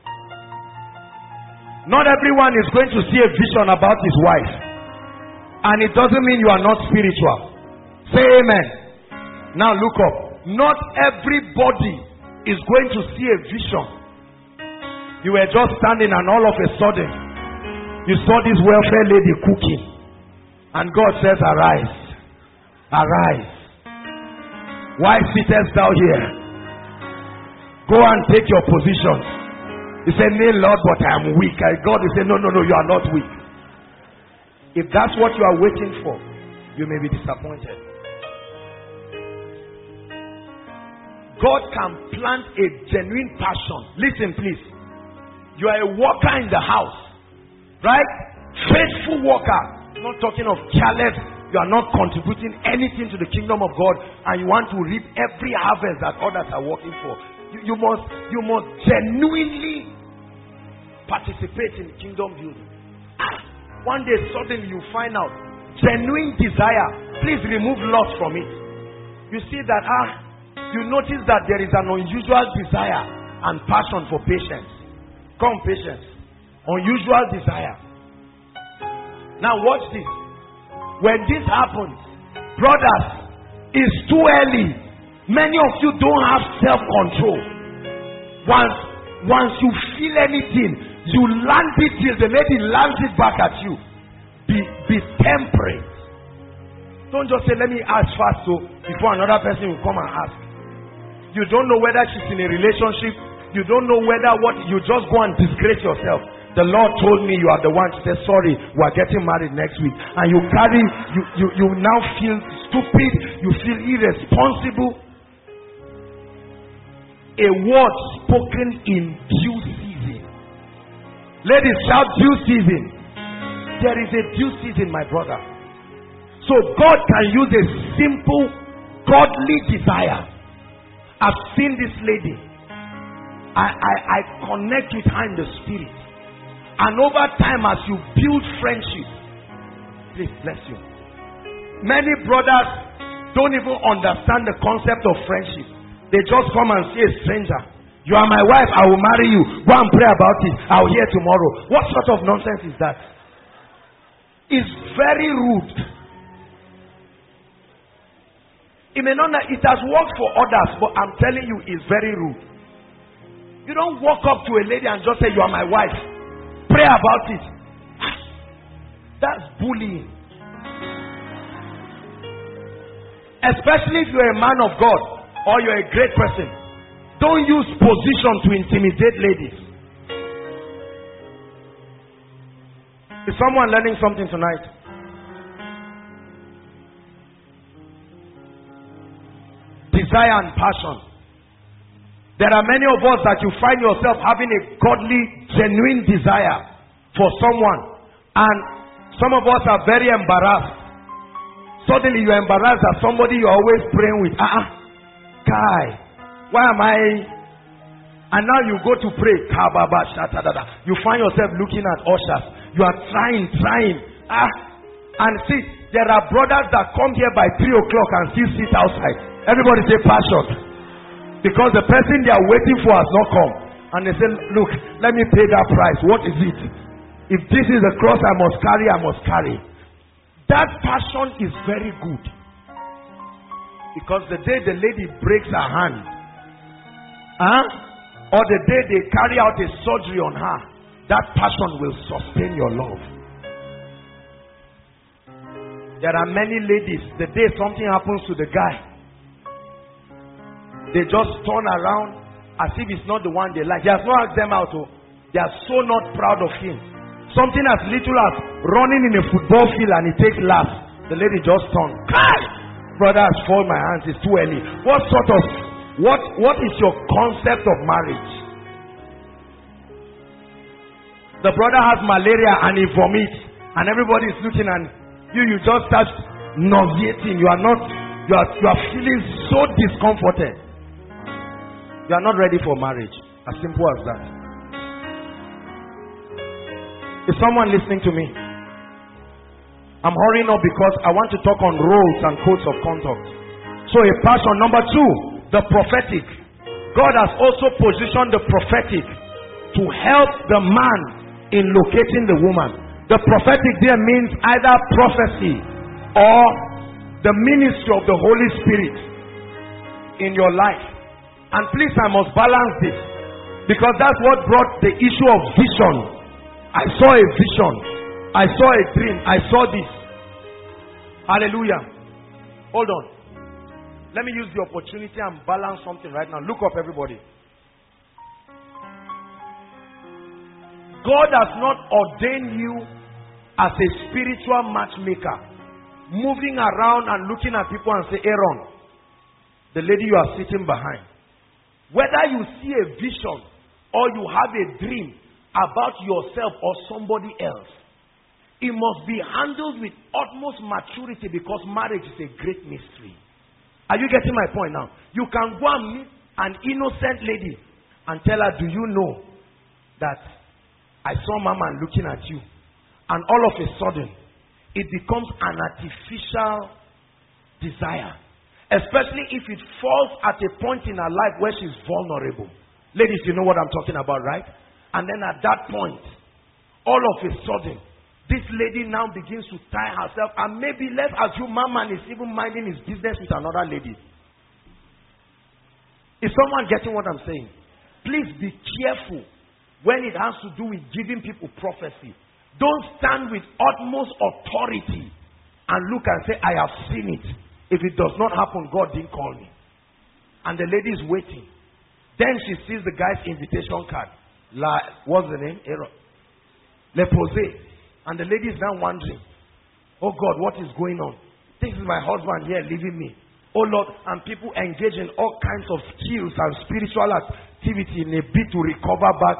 Not everyone is going to see a vision about his wife. And it doesn't mean you are not spiritual. Say amen. Now look up. Not everybody is going to see a vision. You were just standing and all of a sudden you saw this welfare lady cooking. And God says, arise. Arise. Why sittest thou here? Go and take your position. He said, nay Lord, but I am weak. And God will say, no, no, no, you are not weak. If that's what you are waiting for, you may be disappointed. God can plant a genuine passion. Listen, please. You are a worker in the house, right? Faithful worker. I'm not talking of careless. You are not contributing anything to the kingdom of God, and you want to reap every harvest that others are working for. You, you must, you must genuinely participate in kingdom building. Ah, one day suddenly you find out genuine desire. Please remove lust from it. You see that ah, you notice that there is an unusual desire and passion for patience. Come, patience. Unusual desire. Now watch this. When this happens, brothers, it's too early. Many of you don't have self-control. Once, once you feel anything, you land it till the lady lands it back at you. Be, be temperate. Don't just say, let me ask first, so before another person will come and ask. You don't know whether she's in a relationship. You don't know whether what, you just go and disgrace yourself. The Lord told me you are the one to say, sorry, we are getting married next week. And you carry, you, you, you now feel stupid. You feel irresponsible. A word spoken in due season. Ladies, shout due season. There is a due season, my brother. So God can use a simple, godly desire. I've seen this lady. I, I, I connect with her in the spirit. And over time, as you build friendship, please bless you. Many brothers don't even understand the concept of friendship. They just come and see a stranger. You are my wife, I will marry you. Go and pray about it. I'll hear tomorrow. What sort of nonsense is that? It's very rude. It may not, it has worked for others, but I'm telling you, it's very rude. You don't walk up to a lady and just say, you are my wife. Pray about it. That's bullying. Especially if you're a man of God or you're a great person. Don't use position to intimidate ladies. Is someone learning something tonight? Desire and passion. There are many of us that you find yourself having a godly, genuine desire for someone, and some of us are very embarrassed. Suddenly you're embarrassed that somebody you're always praying with. Ah, uh-uh. Kai, why am I? And now you go to pray. You find yourself looking at ushers. You are trying, trying. Ah, and see, there are brothers that come here by three o'clock and still sit outside. Everybody say passion. Because the person they are waiting for has not come. And they say, look, let me pay that price. What is it? If this is the cross I must carry, I must carry. That passion is very good. Because the day the lady breaks her hand, huh? or the day they carry out a surgery on her, that passion will sustain your love. There are many ladies, the day something happens to the guy, they just turn around as if it's not the one they like. He has not asked them out. Oh. They are so not proud of him. Something as little as running in a football field and he takes laps. The lady just turned. Brother has fallen my hands. It's too early. What sort of, what, what is your concept of marriage? The brother has malaria and he vomits. And everybody is looking and you, you just start nauseating. You are not, you are, you are feeling so discomforted. You are not ready for marriage. As simple as that. Is someone listening to me? I'm hurrying up because I want to talk on roles and codes of conduct. So a passion. Number two, the prophetic. God has also positioned the prophetic to help the man in locating the woman. The prophetic there means either prophecy or the ministry of the Holy Spirit in your life. And please, I must balance this, because that's what brought the issue of vision. I saw a vision. I saw a dream. I saw this. Hallelujah. Hold on. Let me use the opportunity and balance something right now. Look up, everybody. God has not ordained you as a spiritual matchmaker, moving around and looking at people and say, Aaron, the lady you are sitting behind. Whether you see a vision or you have a dream about yourself or somebody else, it must be handled with utmost maturity, because marriage is a great mystery. Are you getting my point now? You can go and meet an innocent lady and tell her, do you know that I saw Mama looking at you? And all of a sudden, it becomes an artificial desire. Especially if it falls at a point in her life where she's vulnerable. Ladies, you know what I'm talking about, right? And then at that point, all of a sudden, this lady now begins to tie herself. And maybe let's assume my man is even minding his business with another lady. Is someone getting what I'm saying? Please be careful when it has to do with giving people prophecy. Don't stand with utmost authority and look and say, I have seen it. If it does not happen, God didn't call me. And the lady is waiting. Then she sees the guy's invitation card. La, what's the name? Aaron. Lepose. And the lady is now wondering, oh God, what is going on? This is my husband here leaving me. Oh Lord, and people engage in all kinds of skills and spiritual activity in a bid to recover back.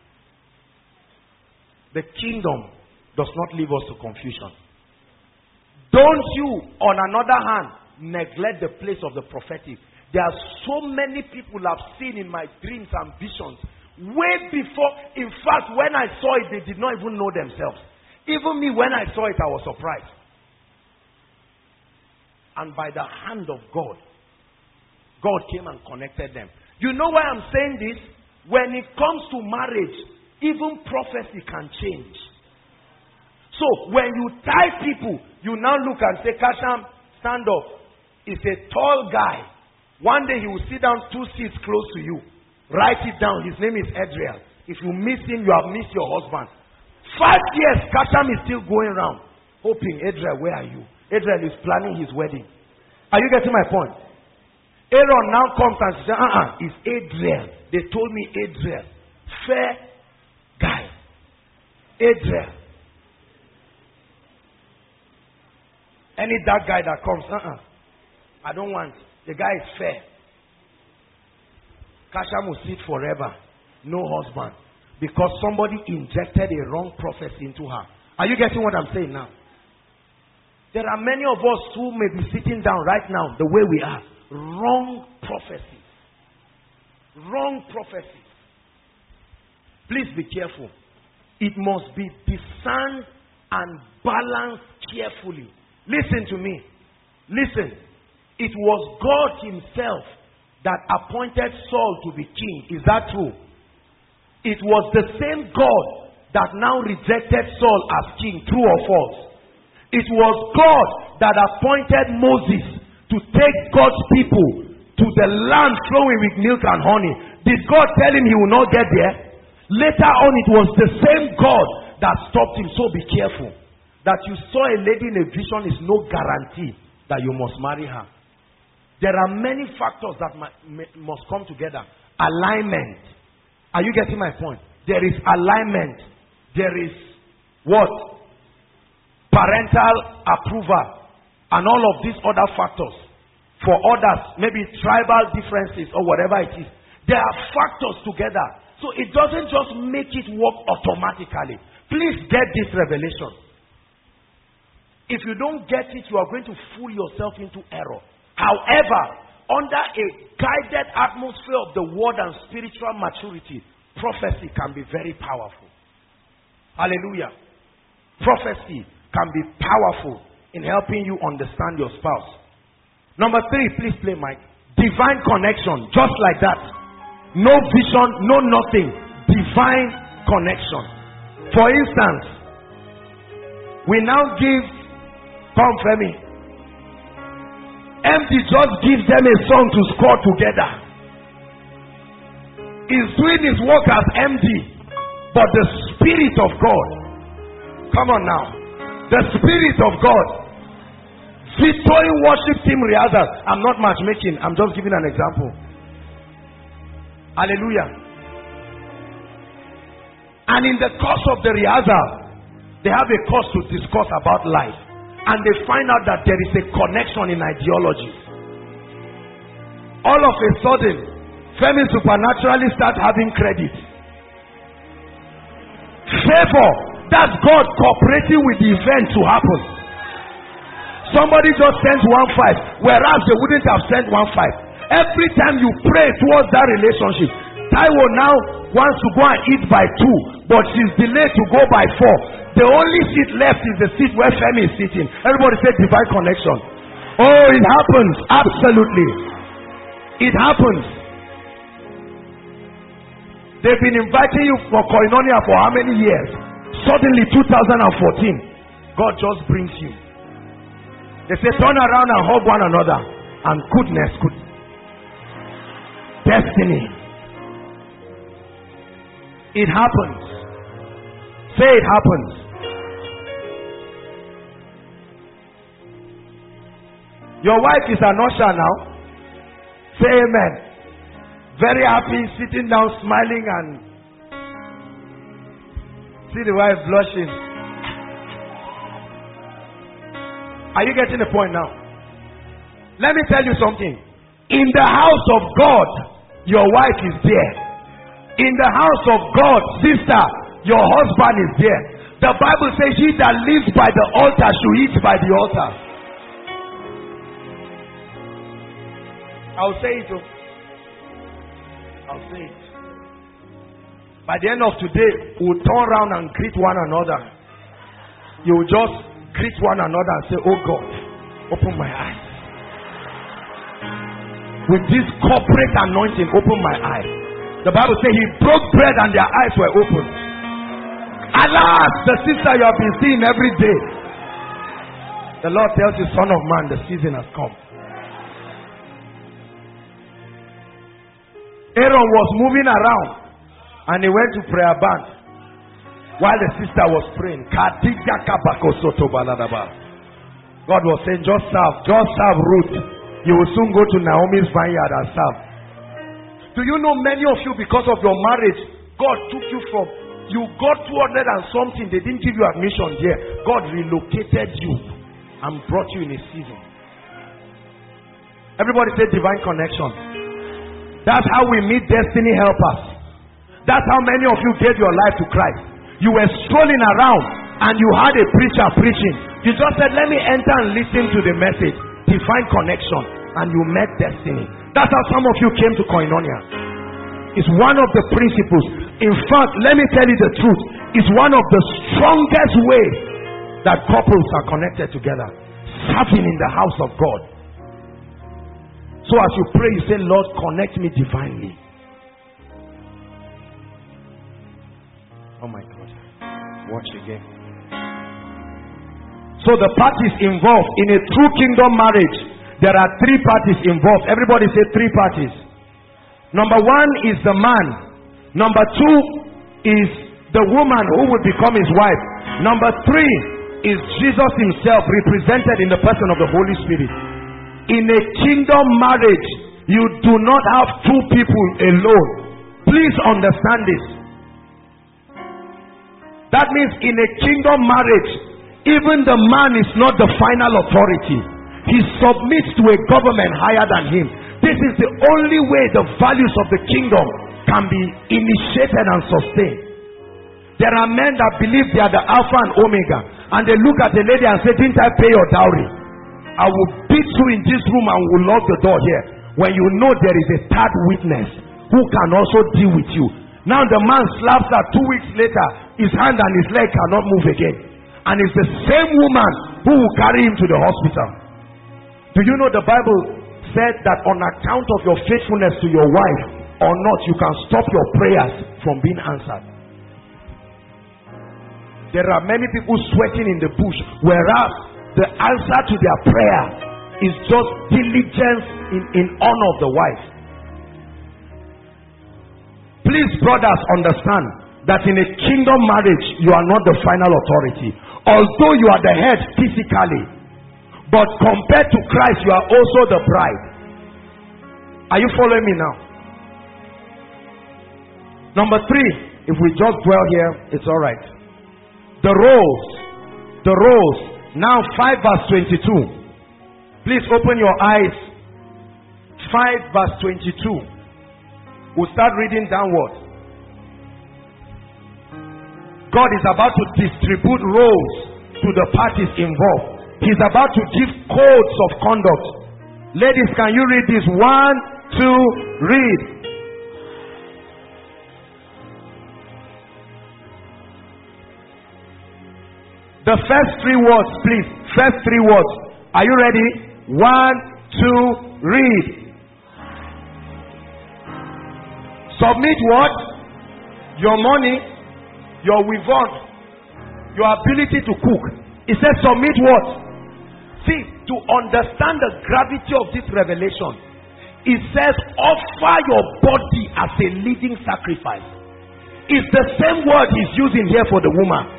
The kingdom does not leave us to confusion. Don't you, on another hand, neglect the place of the prophetic. There are so many people I've seen in my dreams and visions. Way before, in fact, when I saw it, they did not even know themselves. Even me, when I saw it, I was surprised. And by the hand of God, God came and connected them. You know why I'm saying this? When it comes to marriage, even prophecy can change. So, when you tie people, you now look and say, Kasham, stand up. is a tall guy. One day he will sit down two seats close to you. Write it down. His name is Adriel. If you miss him, you have missed your husband. Five years, Kasham is still going around, hoping, Adriel, where are you? Adriel is planning his wedding. Are you getting my point? Aaron now comes and says, uh-uh, it's Adriel. They told me Adriel. Fair guy. Adriel. Any dark guy that comes, uh-uh. I don't want. The guy is fair. Kasham will sit forever. No husband. Because somebody injected a wrong prophecy into her. Are you getting what I'm saying now? There are many of us who may be sitting down right now the way we are. Wrong prophecies. Wrong prophecies. Please be careful. It must be discerned and balanced carefully. Listen to me. Listen. It was God himself that appointed Saul to be king. Is that true? It was the same God that now rejected Saul as king. True or false? It was God that appointed Moses to take God's people to the land flowing with milk and honey. Did God tell him he will not get there? Later on, it was the same God that stopped him. So be careful. That you saw a lady in a vision is no guarantee that you must marry her. There are many factors that must come together. Alignment. Are you getting my point? There is alignment. There is what? Parental approval. And all of these other factors. For others, maybe tribal differences or whatever it is. There are factors together. So it doesn't just make it work automatically. Please get this revelation. If you don't get it, you are going to fool yourself into error. However, under a guided atmosphere of the word and spiritual maturity, prophecy can be very powerful. Hallelujah. Prophecy can be powerful in helping you understand your spouse. Number three, please play Mike. Divine connection, just like that. No vision, no nothing. Divine connection. For instance, we now give, come Femi, M D just gives them a song to score together. He's doing his work as M D, but the Spirit of God, come on now, the Spirit of God, Victory worship team rehearsal. I'm not matchmaking, I'm just giving an example. Hallelujah. And in the course of the rehearsal, they have a course to discuss about life. And they find out that there is a connection in ideology. All of a sudden, Femi supernaturally start having credit. Favor, that's God cooperating with the event to happen. Somebody just sent one five, whereas they wouldn't have sent one five. Every time you pray towards that relationship, Taiwo now wants to go and eat by two, but she's delayed to go by four. The only seat left is the seat where Femi is sitting. Everybody say divine connection. Oh, it happens. Absolutely. It happens. They've been inviting you for Koinonia for how many years? Suddenly, two thousand fourteen, God just brings you. They say turn around and hug one another. And goodness, good. Destiny. It happens. Say it happens. Your wife is an usher now. Say amen. Very happy, sitting down, smiling, and see the wife blushing. Are you getting the point now? Let me tell you something. In the house of God, your wife is there. In the house of God, sister, your husband is there. The Bible says, he that lives by the altar should eat by the altar. I'll say it. I'll say it. By the end of today, we'll turn around and greet one another. You'll just greet one another and say, oh God, open my eyes. With this corporate anointing, open my eyes. The Bible says he broke bread and their eyes were open. Alas, the sister you have been seeing every day. The Lord tells you, son of man, the season has come. Aaron was moving around and he went to prayer band while the sister was praying. God was saying, just serve, just serve Ruth. You will soon go to Naomi's vineyard and serve. Do you know many of you, because of your marriage, God took you from, you got two hundred and something, they didn't give you admission there. God relocated you and brought you in a season. Everybody say divine connection. That's how we meet destiny helpers. That's how many of you gave your life to Christ. You were strolling around and you had a preacher preaching. You just said, let me enter and listen to the message. Divine connection. And you met destiny. That's how some of you came to Koinonia. It's one of the principles. In fact, let me tell you the truth. It's one of the strongest ways that couples are connected together. Serving in the house of God. So as you pray, you say, Lord, connect me divinely. Oh my God. Watch again. So the parties involved in a true kingdom marriage, there are three parties involved. Everybody say three parties. Number one is the man. Number two is the woman who will become his wife. Number three is Jesus himself, represented in the person of the Holy Spirit. In a kingdom marriage, you do not have two people alone. Please understand this. That means in a kingdom marriage, even the man is not the final authority. He submits to a government higher than him. This is the only way the values of the kingdom can be initiated and sustained. There are men that believe they are the Alpha and Omega, and they look at the lady and say, didn't I pay your dowry? I will beat you in this room and will lock the door here. When you know there is a third witness who can also deal with you. Now the man slaps her. Two weeks later, his hand and his leg cannot move again. And it's the same woman who will carry him to the hospital. Do you know the Bible said that on account of your faithfulness to your wife or not, you can stop your prayers from being answered. There are many people sweating in the bush, whereas the answer to their prayer is just diligence in, in honor of the wife. Please, brothers, understand that in a kingdom marriage, you are not the final authority. Although you are the head physically, but compared to Christ, you are also the bride. Are you following me now? Number three, if we just dwell here, it's all right. The roles. The roles. Now five verse twenty-two. Please open your eyes. five verse twenty-two. We'll start reading downward. God is about to distribute roles to the parties involved. He's about to give codes of conduct. Ladies, can you read this? One, two, read. The first three words, please. First three words. Are you ready? One, two, read. Submit what? Your money, your weave-on, your ability to cook. It says submit what? See, to understand the gravity of this revelation, it says offer your body as a living sacrifice. It's the same word he's using here for the woman.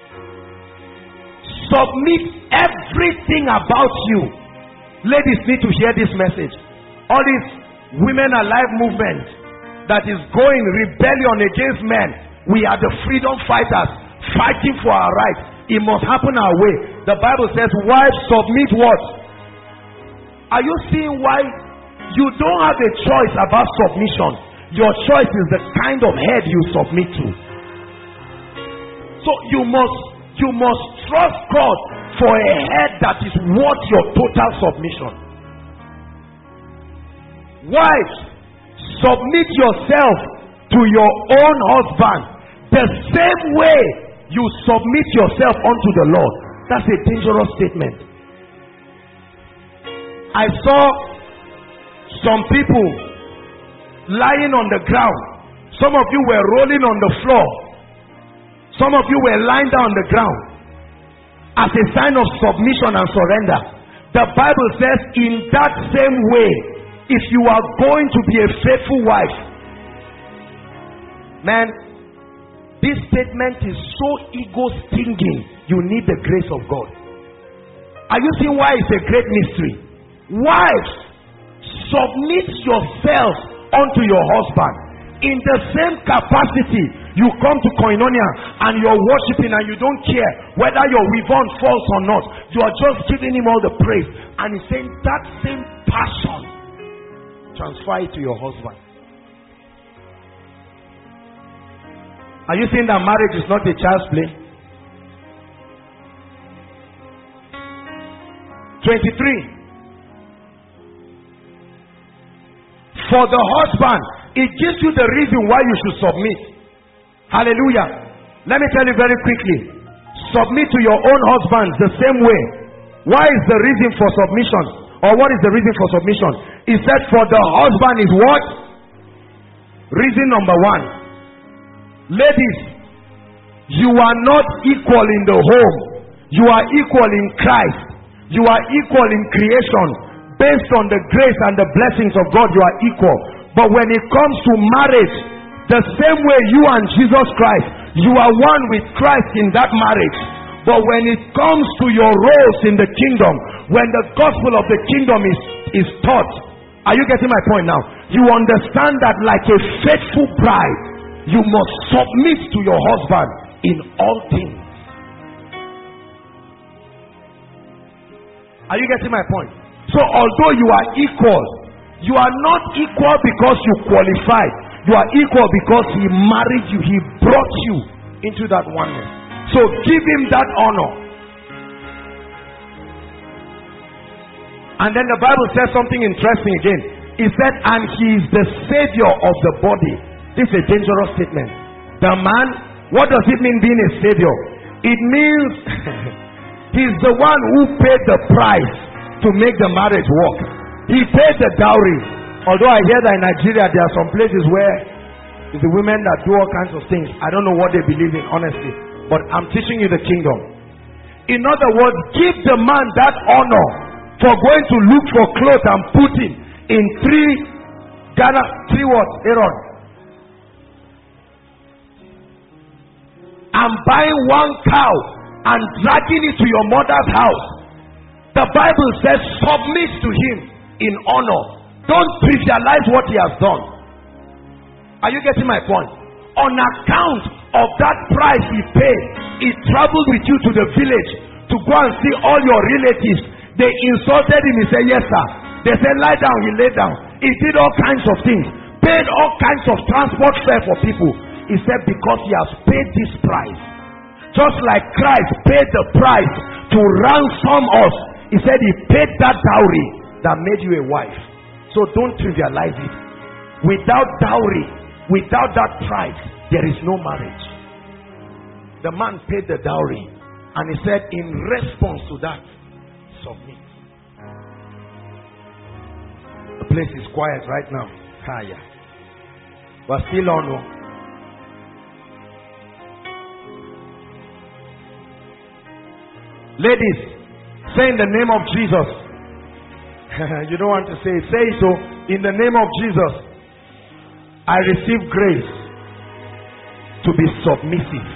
Submit everything about you. Ladies need to hear this message. All this women alive movement that is going rebellion against men. We are the freedom fighters fighting for our rights. It must happen our way. The Bible says, wives, submit what? Are you seeing why you don't have a choice about submission? Your choice is the kind of head you submit to. So you must you must trust God for a head that is worth your total submission. Wives, submit yourself to your own husband the same way you submit yourself unto the Lord. That's a dangerous statement. I saw some people lying on the ground. Some of you were rolling on the floor. Some of you were lying down on the ground as a sign of submission and surrender. The Bible says, in that same way, if you are going to be a faithful wife, Man, this statement is so ego stinging. You need the grace of God. Are you seeing why it's a great mystery? Wives, submit yourself unto your husband. In the same capacity, you come to koinonia and you're worshiping and you don't care whether your weavon falls or not. You are just giving him all the praise. And he's saying that same passion, transfer it to your husband. Are you saying that marriage is not a child's play? twenty-three. For the husband, it gives you the reason why you should submit. Hallelujah. Let me tell you very quickly. Submit to your own husband the same way. Why is the reason for submission? Or what is the reason for submission? He said for the husband is what? Reason number one. Ladies, you are not equal in the home. You are equal in Christ. You are equal in creation. Based on the grace and the blessings of God, you are equal. But when it comes to marriage, the same way you and Jesus Christ, you are one with Christ in that marriage. But when it comes to your roles in the kingdom, when the gospel of the kingdom is, is taught, are you getting my point now? You understand that like a faithful bride, you must submit to your husband in all things. Are you getting my point? So although you are equal, you are not equal because you qualified. You are equal because he married you. He brought you into that oneness. So give him that honor. And then the Bible says something interesting again. It said, and he is the savior of the body. This is a dangerous statement. The man, what does it mean being a savior? It means he's the one who paid the price to make the marriage work. He paid the dowry. Although I hear that in Nigeria there are some places where it's the women that do all kinds of things. I don't know what they believe in, honestly. But I'm teaching you the kingdom. In other words, give the man that honor for going to look for clothes and put him in three Ghana, three what? Aaron. And buying one cow and dragging it to your mother's house. The Bible says submit to him in honor. Don't trivialize what he has done. Are you getting my point? On account of that price he paid, he traveled with you to the village to go and see all your relatives. They insulted him. He said, yes sir. They said, lie down. He lay down. He did all kinds of things. Paid all kinds of transport fare for people. He said, because he has paid this price. Just like Christ paid the price to ransom us. He said he paid that dowry that made you a wife. So don't trivialize it. Without dowry, without that price, there is no marriage. The man paid the dowry, and he said in response to that, submit. The place is quiet right now. Higher. But still on. Ladies, say in the name of Jesus. You don't want to say it. Say it. So, in the name of Jesus, I receive grace to be submissive.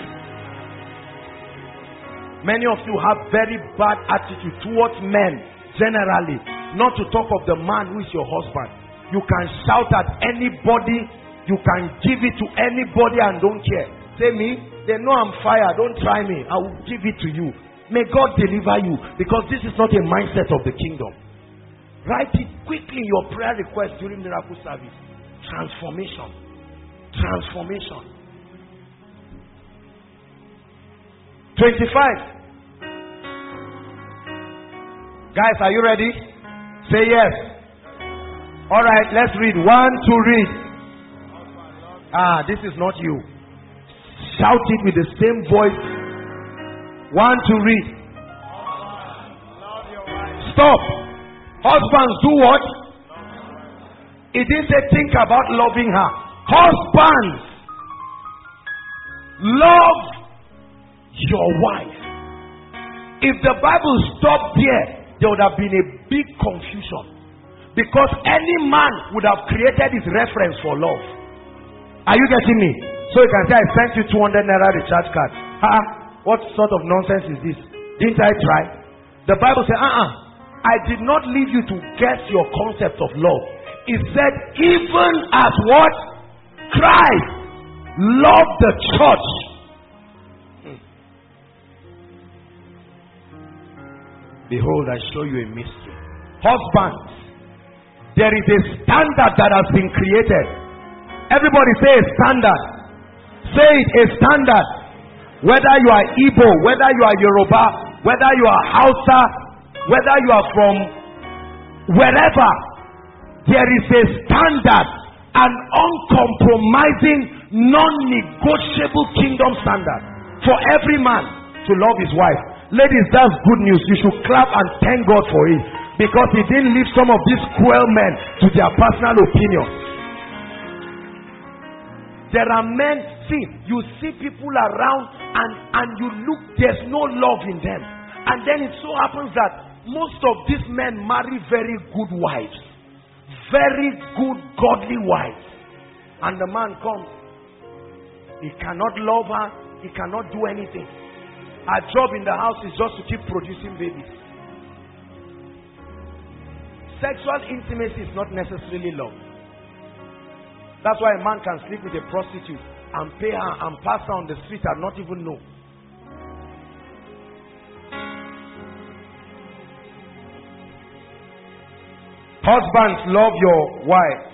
Many of you have very bad attitude towards men generally. Not to talk of the man who is your husband. You can shout at anybody. You can give it to anybody and don't care. Say me, they know I'm fire. Don't try me. I will give it to you. May God deliver you, because this is not a mindset of the kingdom. Write it quickly in your prayer request during miracle service. Transformation. Transformation. twenty-five. Guys, are you ready? Say yes. Alright, let's read. One, two, read. Ah, this is not you. Shout it with the same voice. One, two, read. Stop. Husbands, do what? It didn't say think about loving her. Husbands, love your wife. If the Bible stopped there, there would have been a big confusion. Because any man would have created his reference for love. Are you getting me? So you can say, I sent you two hundred naira recharge card. Ha! What sort of nonsense is this? Didn't I try? The Bible says, uh-uh. I did not leave you to guess your concept of love. It said, even as what? Christ loved the church. Hmm. Behold, I show you a mystery. Husbands, there is a standard that has been created. Everybody say a standard. Say it, a standard. Whether you are Igbo, whether you are Yoruba, whether you are Hausa, whether you are from wherever, there is a standard, an uncompromising, non-negotiable kingdom standard for every man to love his wife. Ladies, that's good news. You should clap and thank God for it, because he didn't leave some of these cruel men to their personal opinion. There are men, see, you see people around and, and you look, there's no love in them. And then it so happens that most of these men marry very good wives. Very good, godly wives. And the man comes. He cannot love her. He cannot do anything. Her job in the house is just to keep producing babies. Sexual intimacy is not necessarily love. That's why a man can sleep with a prostitute and pay her and pass her on the street and not even know. Husbands, love your wives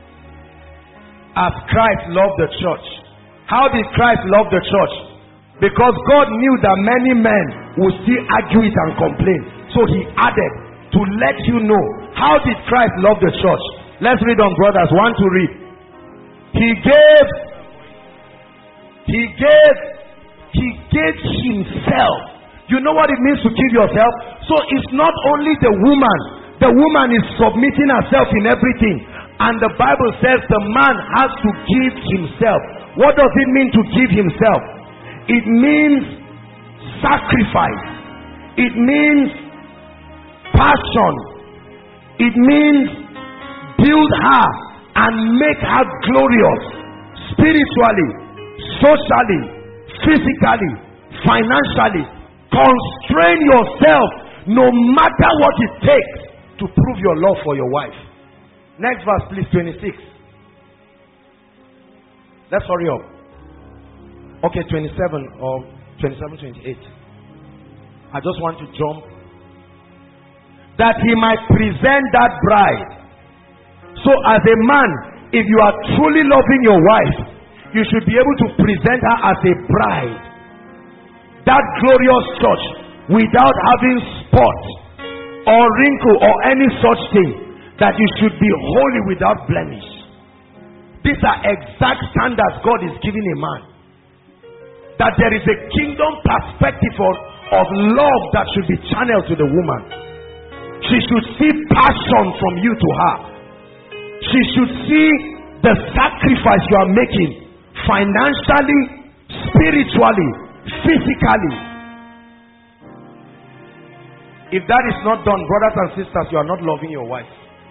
as Christ loved the church. How did Christ love the church? Because God knew that many men would still argue it and complain. So he added to let you know. How did Christ love the church? Let's read on, brothers. One to read. He gave, he gave, he gave himself. You know what it means to give yourself? So it's not only the woman. The woman is submitting herself in everything. And the Bible says the man has to give himself. What does it mean to give himself? It means sacrifice. It means passion. It means build her and make her glorious. Spiritually, socially, physically, financially. Constrain yourself no matter what it takes to prove your love for your wife. Next verse please, twenty-six. Let's hurry up. Okay, twenty-seven or twenty-seven, twenty-eight. I just want to jump. That he might present that bride. So as a man, if you are truly loving your wife, you should be able to present her as a bride. That glorious church, without having spot or wrinkle or any such thing, that you should be holy without blemish. These are exact standards God is giving a man. That there is a kingdom perspective of, of love that should be channeled to the woman. She should see passion from you to her. She should see the sacrifice you are making, financially, spiritually, physically. If that is not done, brothers and sisters, you are not loving your wife.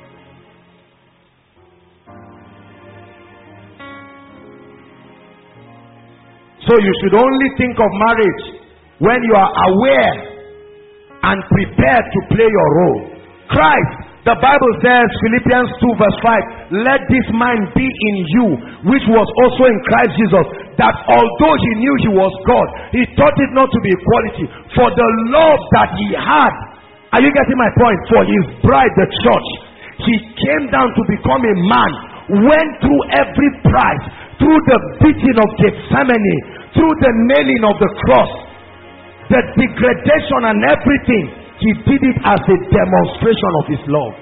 So you should only think of marriage when you are aware and prepared to play your role. Christ, the Bible says, Philippians two verse five, let this mind be in you, which was also in Christ Jesus, that although he knew he was God, he thought it not to be equality, for the love that he had. Are you getting my point? For his bride, the church. He came down to become a man, went through every price, through the beating of Gethsemane, through the nailing of the cross, the degradation and everything. He did it as a demonstration of his love.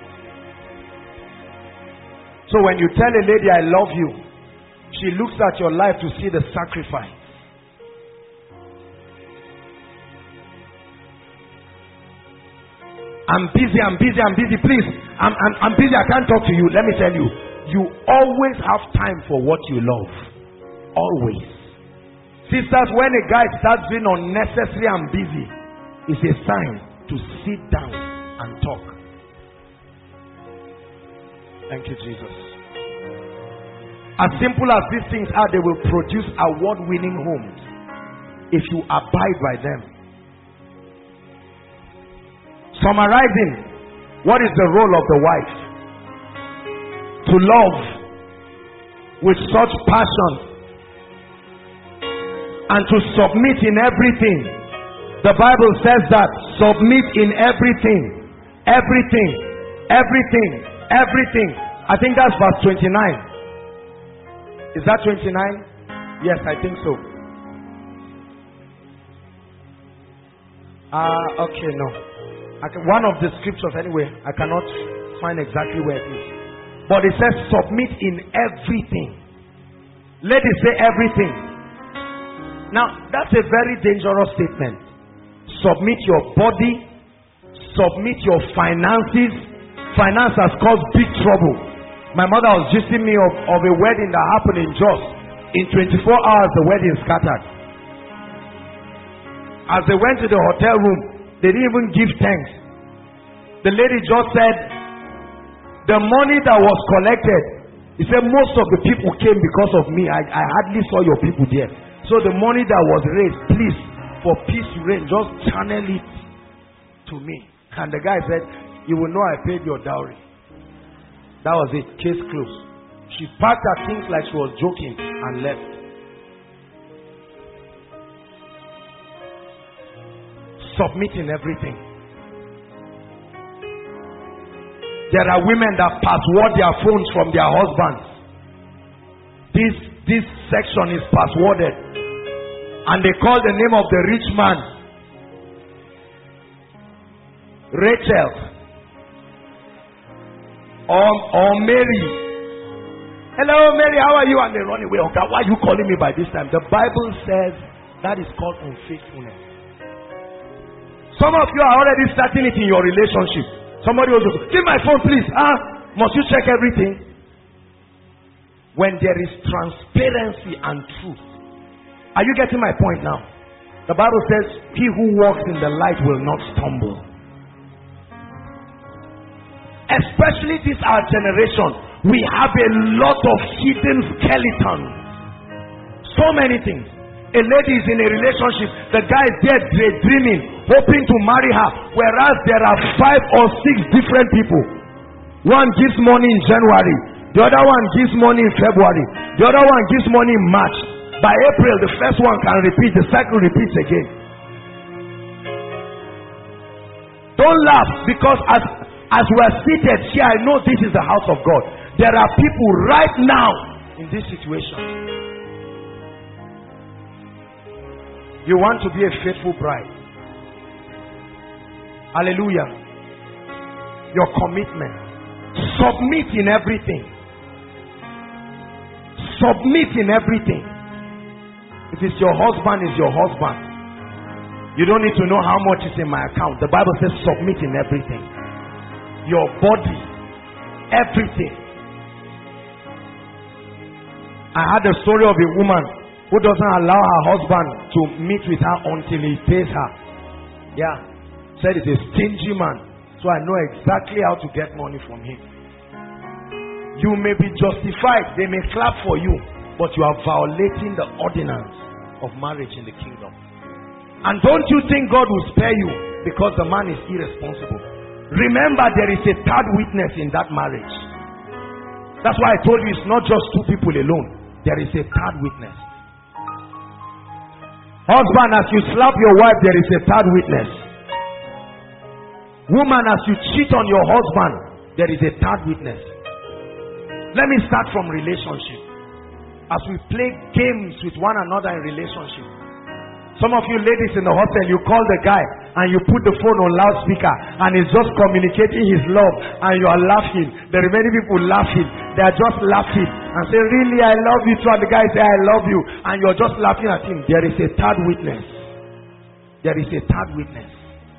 So when you tell a lady, I love you, she looks at your life to see the sacrifice. I'm busy, I'm busy, I'm busy. Please, I'm, I'm, I'm busy, I can't talk to you. Let me tell you, you always have time for what you love. Always. Sisters, when a guy starts being unnecessary and busy, it's a sign to sit down and talk. Thank you, Jesus. As simple as these things are, they will produce award-winning homes if you abide by them. Summarizing, what is the role of the wife? To love with such passion and to submit in everything. The Bible says that submit in everything, everything, everything, everything. I think that's verse twenty-nine. Is that twenty-nine? Yes, I think so. Ah, uh, okay, no. I can, one of the scriptures anyway, I cannot find exactly where it is. But it says submit in everything. Ladies, say everything. Now, that's a very dangerous statement. Submit your body, submit your finances. Finance has caused big trouble. My mother was gisting me of, of a wedding that happened in Jos. In twenty-four hours, the wedding scattered. As they went to the hotel room, they didn't even give thanks. The lady just said, the money that was collected, he said, most of the people came because of me. I, I hardly saw your people there. So the money that was raised, please, for peace to reign, just channel it to me. And the guy said, you will know I paid your dowry. That was it. Case closed. She packed her things like she was joking and left. Submitting everything. There are women that password their phones from their husbands. This, this section is passworded. And they call the name of the rich man Rachel or, or Mary. Hello Mary, how are you? And they run away. Okay, why are you calling me by this time? The Bible says that is called unfaithfulness. Some of you are already starting it in your relationship. Somebody will say, give my phone please. Ah, must you check everything? When there is transparency and truth. Are you getting my point now? The Bible says, he who walks in the light will not stumble. Especially this our generation, we have a lot of hidden skeletons. So many things. A lady is in a relationship, the guy is there daydreaming, hoping to marry her, whereas there are five or six different people. One gives money in January, the other one gives money in February, the other one gives money in March. By April, the first one can repeat, the cycle repeats again. Don't laugh, because as, as we are seated here, I know this is the house of God. There are people right now in this situation. You want to be a faithful bride. Hallelujah. Your commitment. Submit in everything. Submit in everything. If it's your husband, it's your husband. You don't need to know how much is in my account. The Bible says submit in everything. Your body. Everything. I had a story of a woman who doesn't allow her husband to meet with her until he pays her. Yeah. Said he's a stingy man. So I know exactly how to get money from him. You may be justified. They may clap for you. But you are violating the ordinance of marriage in the kingdom. And don't you think God will spare you because the man is irresponsible? Remember, there is a third witness in that marriage. That's why I told you it's not just two people alone. There is a third witness. Husband, as you slap your wife, there is a third witness. Woman, as you cheat on your husband, there is a third witness. Let me start from relationship. As we play games with one another in relationship. Some of you ladies in the hotel, you call the guy and you put the phone on loudspeaker and he's just communicating his love and you are laughing. The remaining people laughing. They are just laughing and say, really, I love you too. And the guy say, I love you. And you're just laughing at him. There is a third witness. There is a third witness.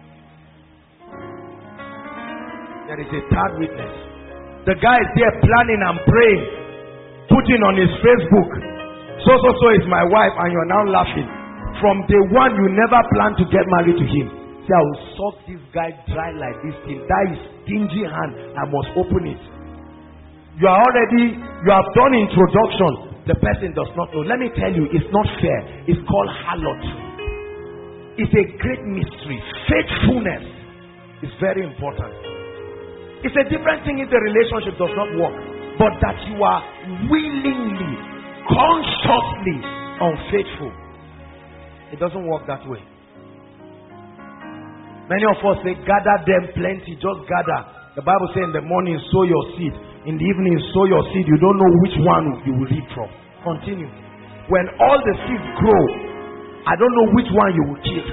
There is a third witness. The guy is there planning and praying, putting on his Facebook, so so so is my wife, and you're now laughing. From day one, you never plan to get married to him. Say, I will suck this guy dry like this thing. That is stingy hand. I must open it. You are already, you have done introduction. The person does not know. Let me tell you, it's not fair. It's called harlotry. It's a great mystery. Faithfulness is very important. It's a different thing if the relationship does not work, but that you are willingly, consciously unfaithful. It doesn't work that way. Many of us say, gather them plenty, just gather. The Bible says in the morning sow your seed, in the evening sow your seed. You don't know which one you will reap from. Continue. When all the seeds grow, I don't know which one you will kill.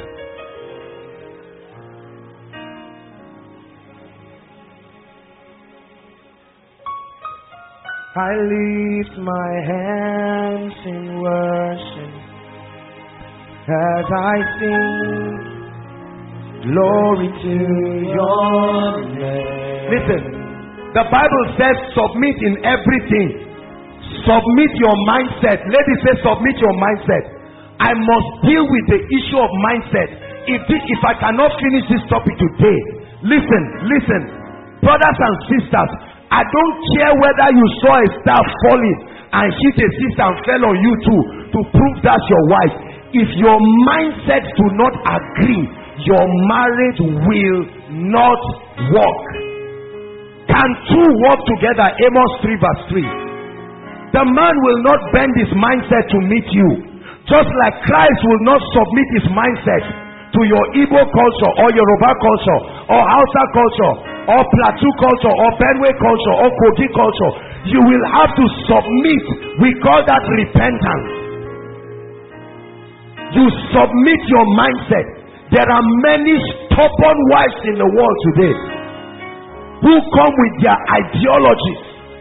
I lift my hands in worship as I sing glory to your name. Listen, the Bible says submit in everything. Submit your mindset. Ladies, say submit your mindset. I must deal with the issue of mindset. If this, if I cannot finish this topic today, listen, listen, brothers and sisters, I don't care whether you saw a star falling and hit a sister and fell on you too to prove that's your wife. If your mindsets do not agree, your marriage will not work. Can two work together? Amos three verse three. The man will not bend his mindset to meet you, just like Christ will not submit his mindset to your Igbo culture or Yoruba culture or Hausa culture or Plateau culture or Benue culture or Kogi culture. You will have to submit. We call that repentance. You submit your mindset. There are many stubborn wives in the world today who come with their ideologies.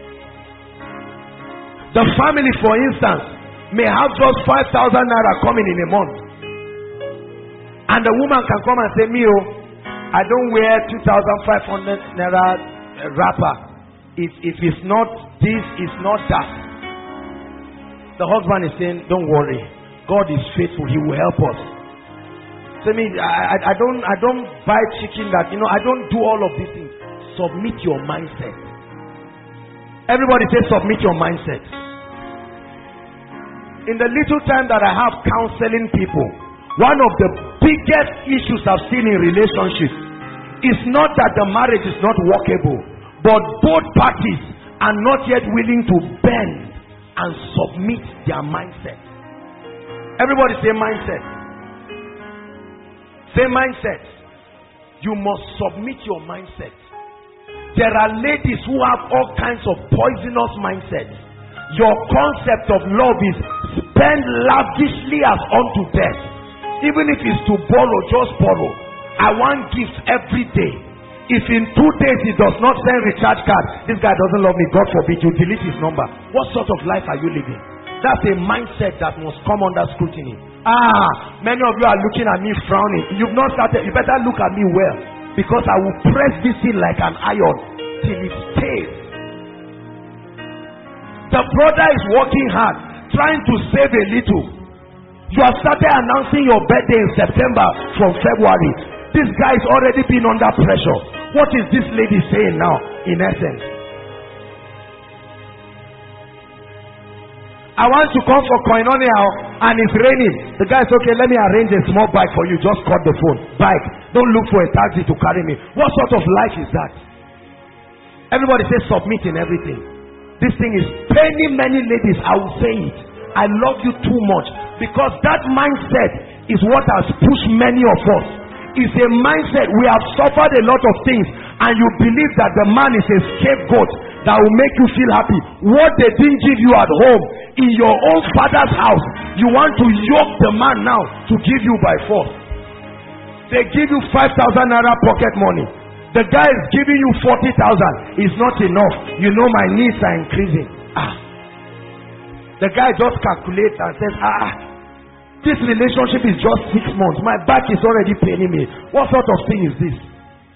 The family, for instance, may have just five thousand naira coming in a month, and the woman can come and say, "Mio, I don't wear two thousand five hundred naira wrapper. If if it's not this, it's not that." The husband is saying, "Don't worry, God is faithful; He will help us." Say me, I, I, I don't I don't buy chicken that, you know, I don't do all of these things. Submit your mindset. Everybody say submit your mindset. In the little time that I have counseling people, one of the biggest issues I've seen in relationships is not that the marriage is not workable, but both parties are not yet willing to bend and submit their mindset. Everybody say mindset. Say mindset. You must submit your mindset. There are ladies who have all kinds of poisonous mindsets. Your concept of love is spend lavishly as unto death. Even if it's to borrow, just borrow. I want gifts every day. If in two days he does not send recharge card, this guy doesn't love me, God forbid, you delete his number. What sort of life are you living? That's a mindset that must come under scrutiny. Ah, many of you are looking at me frowning. You've not started. You better look at me well, because I will press this thing like an iron till it stays. The brother is working hard, trying to save a little. You have started announcing your birthday in September from February. This guy is already been under pressure. What is this lady saying now, in essence? I want to come for koinonia and it's raining. The guy is okay, let me arrange a small bike for you. Just cut the phone. Bike. Don't look for a taxi to carry me. What sort of life is that? Everybody says submit in everything. This thing is paining many ladies. I will say it. I love you too much, because that mindset is what has pushed many of us. It's a mindset. We have suffered a lot of things, and you believe that the man is a scapegoat that will make you feel happy. What they didn't give you at home, in your own father's house, you want to yoke the man now to give you by force. They give you five thousand naira pocket money. The guy is giving you forty thousand. It's not enough. You know my needs are increasing. Ah. The guy just calculates and says, ah, this relationship is just six months. My back is already paining me. What sort of thing is this?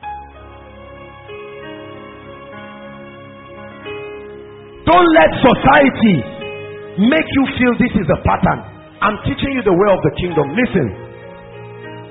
Don't let society make you feel this is a pattern. I'm teaching you the way of the kingdom. Listen.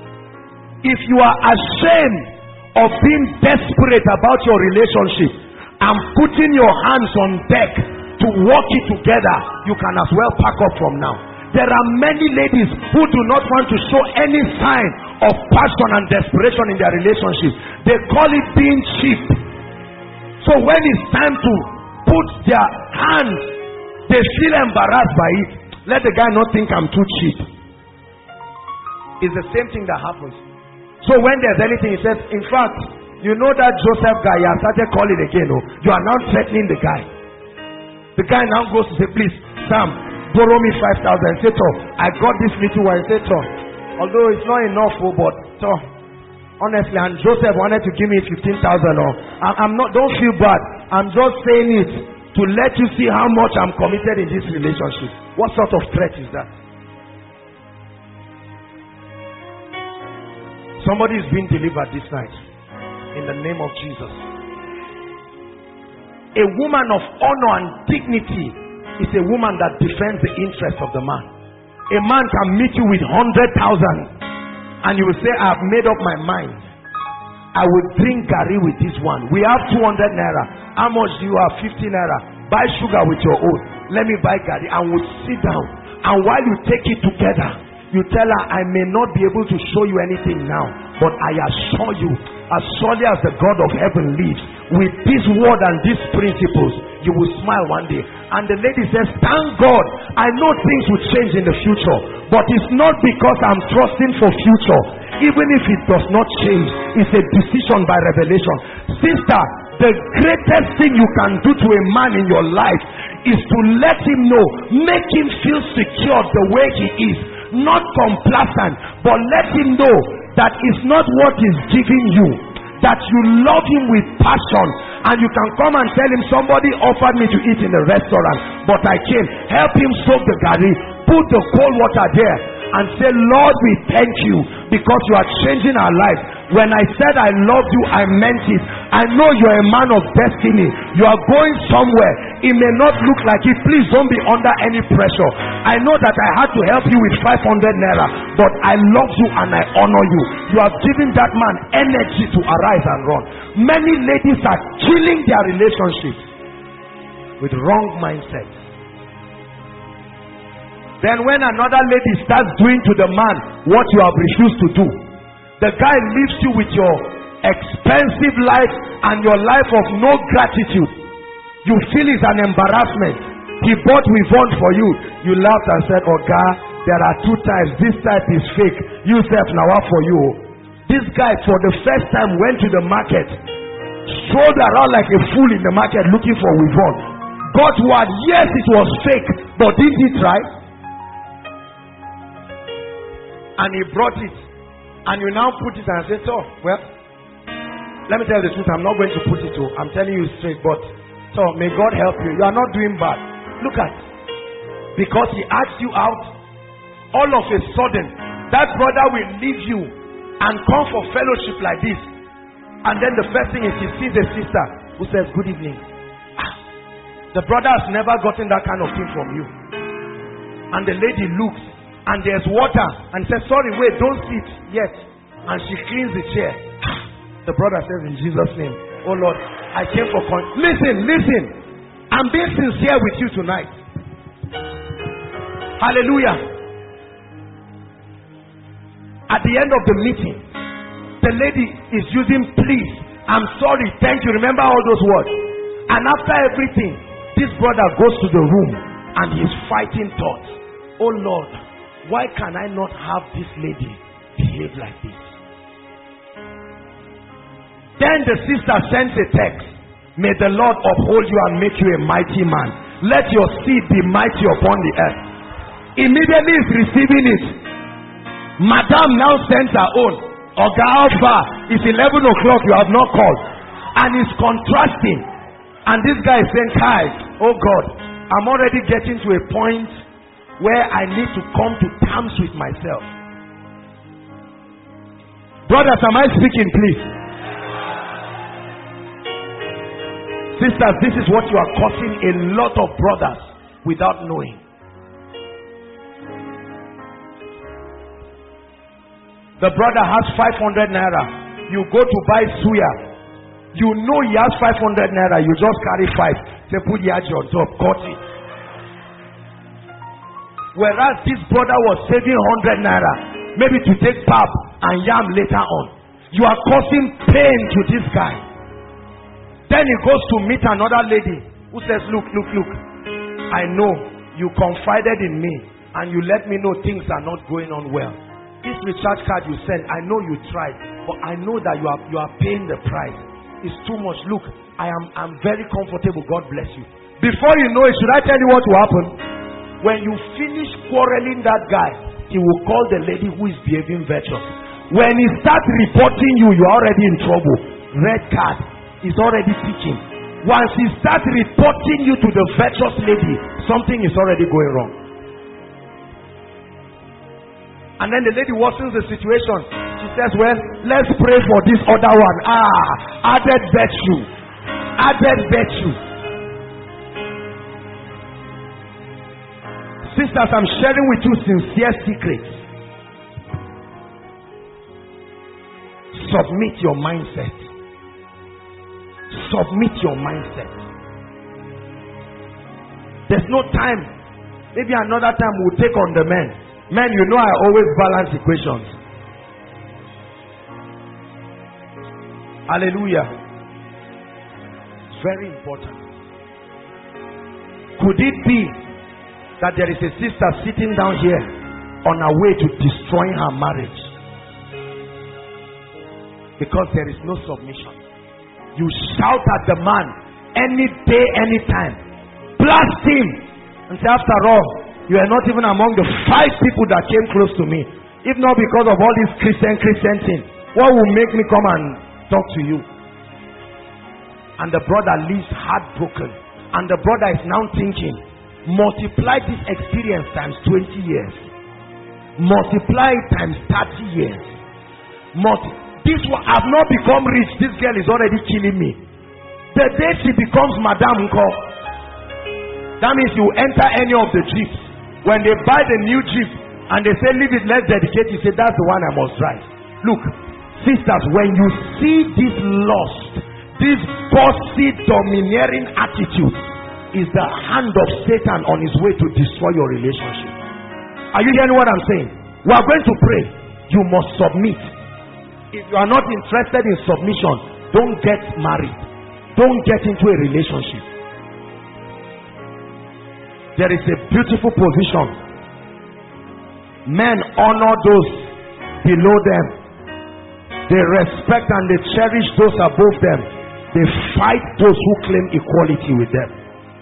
If you are ashamed of being desperate about your relationship and putting your hands on deck to work it together, you can as well pack up from now. There are many ladies who do not want to show any sign of passion and desperation in their relationship. They call it being cheap. So when it's time to put their hands, they feel embarrassed by it. Let the guy not think I'm too cheap. It's the same thing that happens. So when there's anything, he says, in fact, you know that Joseph guy, you have started calling again. Oh, you are now threatening the guy. The guy now goes to say, please, Sam, borrow me five thousand. Say, so, I got this little one. Say, so, although it's not enough, oh, but so, honestly, and Joseph wanted to give me fifteen thousand. Oh, I'm not, don't feel bad. I'm just saying it to let you see how much I'm committed in this relationship. What sort of threat is that? Somebody is being delivered this night in the name of Jesus. A woman of honor and dignity is a woman that defends the interest of the man. A man can meet you with hundred thousand and you will say, I have made up my mind. I will drink Gary with this one. We have two hundred naira. How much do you have? fifty naira. Buy sugar with your own. Let me buy Gary. And we'll sit down. And while you take it together, you tell her, I may not be able to show you anything now, but I assure you, as surely as the God of heaven lives, with this word and these principles, you will smile one day. And the lady says, thank God, I know things will change in the future, but it's not because I'm trusting for future. Even if it does not change, it's a decision by revelation. Sister, the greatest thing you can do to a man in your life is to let him know, make him feel secure the way he is, not complacent, but let him know that it's not what is giving you, that you love him with passion. And you can come and tell him, somebody offered me to eat in a restaurant, but I came. Help him soak the gari, put the cold water there, and say, Lord, we thank you because you are changing our lives. When I said I love you, I meant it. I know you're a man of destiny. You are going somewhere. It may not look like it. Please don't be under any pressure. I know that I had to help you with five hundred naira, but I love you and I honor you. You have given that man energy to arise and run. Many ladies are killing their relationships with wrong mindsets. Then when another lady starts doing to the man what you have refused to do, the guy leaves you with your expensive life and your life of no gratitude. You feel it's an embarrassment. He bought Wivon for you. You laughed and said, oh God, there are two types. This type is fake. You self now for you. This guy for the first time went to the market, strolled around like a fool in the market looking for Wivon. Got what? Yes, it was fake, but did he try? And he brought it. And you now put it and say, so, well, let me tell you the truth, I'm not going to put it to, I'm telling you straight, but, so, may God help you. You are not doing bad. Look at it. Because he asked you out, all of a sudden, that brother will leave you and come for fellowship like this. And then the first thing is he sees a sister who says, good evening. Ah, the brother has never gotten that kind of thing from you. And the lady looks, and there's water, and says, sorry, wait, don't sit yet. And she cleans the chair. The brother says, in Jesus' name, oh Lord, I came for con listen, listen, I'm being sincere with you tonight. Hallelujah. At the end of the meeting, the lady is using please, I'm sorry, thank you, remember all those words. And after everything, this brother goes to the room and he's fighting thoughts. Oh Lord, why can I not have this lady behave like this? Then the sister sends a text. May the Lord uphold you and make you a mighty man. Let your seed be mighty upon the earth. Immediately is receiving it. Madam now sends her own. Oga Alpha, it's eleven o'clock, you have not called. And it's contrasting. And this guy is saying, Kai, oh God, I'm already getting to a point where I need to come to terms with myself. Brothers, am I speaking, please? Sisters, this is what you are causing a lot of brothers without knowing. The brother has five hundred naira. You go to buy suya. You know he has five hundred naira, you just carry five. Say, put the edge on top, cut it. Whereas this brother was saving one hundred naira, maybe to take pap and yam later on. You are causing pain to this guy. Then he goes to meet another lady who says, look, look, look. I know you confided in me and you let me know things are not going on well. This recharge card you sent, I know you tried, but I know that you are you are paying the price. It's too much. Look, I am I'm very comfortable. God bless you. Before you know it, should I tell you what will happen? When you finish quarreling that guy, he will call the lady who is behaving virtuous. When he starts reporting you, you're already in trouble. Red card is already teaching. Once he starts reporting you to the virtuous lady, something is already going wrong. And then the lady worsens the situation. She says, well, let's pray for this other one. Ah, added virtue. Added virtue. Sisters, I'm sharing with you sincere secrets. Submit your mindset. Submit your mindset. There's no time. Maybe another time we'll take on the men. Men, you know I always balance equations. Hallelujah. It's very important. Could it be that there is a sister sitting down here on her way to destroying her marriage? Because there is no submission. You shout at the man any day, anytime. Blast him and say, after all, you are not even among the five people that came close to me. If not because of all this Christian, Christian thing, what will make me come and talk to you? And the brother leaves heartbroken. And the brother is now thinking, multiply this experience times twenty years. Multiply it times thirty years. Multi this one, I've not become rich. This girl is already killing me. The day she becomes Madame Nko, that means you enter any of the jeeps. When they buy the new jeep and they say leave it, let's dedicate, you say that's the one I must drive. Look, sisters, when you see this lust, this bossy domineering attitude, is the hand of Satan on his way to destroy your relationship. Are you hearing what I'm saying? We are going to pray. You must submit. If you are not interested in submission, don't get married. Don't get into a relationship. There is a beautiful position. Men honor those below them. They respect and they cherish those above them. They fight those who claim equality with them.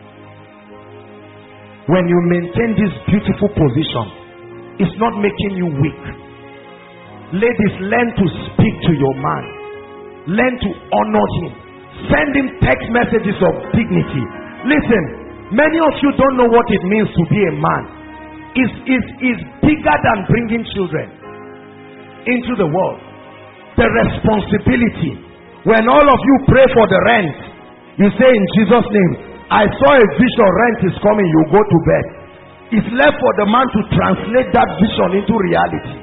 When you maintain this beautiful position, it's not making you weak. Ladies, learn to speak to your man. Learn to honor him. Send him text messages of dignity. Listen, many of you don't know what it means to be a man. It's, it's, it's bigger than bringing children into the world. The responsibility. When all of you pray for the rent, you say in Jesus' name, I saw a vision, rent is coming, you go to bed. It's left for the man to translate that vision into reality.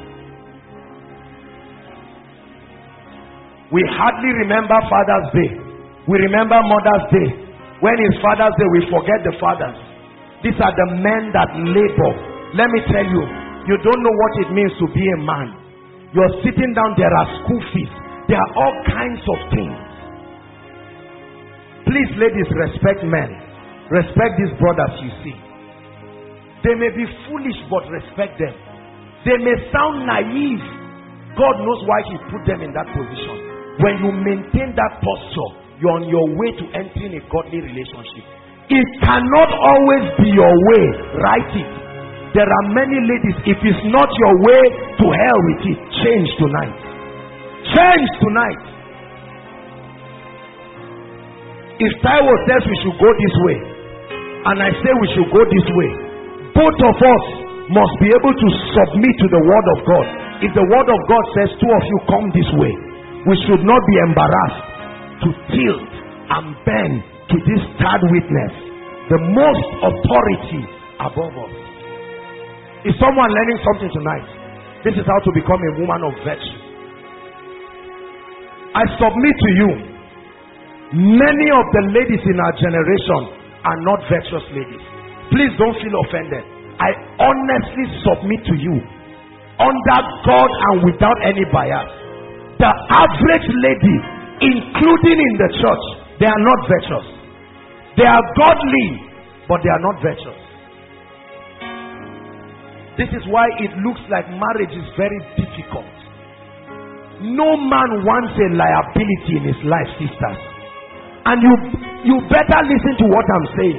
We hardly remember Father's Day. We remember Mother's Day. When it's Father's Day, we forget the fathers. These are the men that labor. Let me tell you, you don't know what it means to be a man. You're sitting down, there are school fees. There are all kinds of things. Please, ladies, respect men. Respect these brothers you see. They may be foolish, but respect them. They may sound naive. God knows why he put them in that position. When you maintain that posture, you're on your way to entering a godly relationship. It cannot always be your way. Write it. There are many ladies, if it's not your way, to hell with it. Change tonight. Change tonight. If Taiwo says we should go this way, and I say we should go this way, both of us must be able to submit to the word of God. If the word of God says two of you come this way, we should not be embarrassed to tilt and bend to this third witness, the most authority above us. Is someone learning something tonight? This is how to become a woman of virtue. I submit to you Many of the ladies in our generation are not virtuous ladies. Please don't feel offended. I honestly submit to you, under God and without any bias, the average lady, including in the church, they are not virtuous. They are godly, but they are not virtuous. This is why it looks like marriage is very difficult. No man wants a liability in his life, sisters. And you, you better listen to what I'm saying.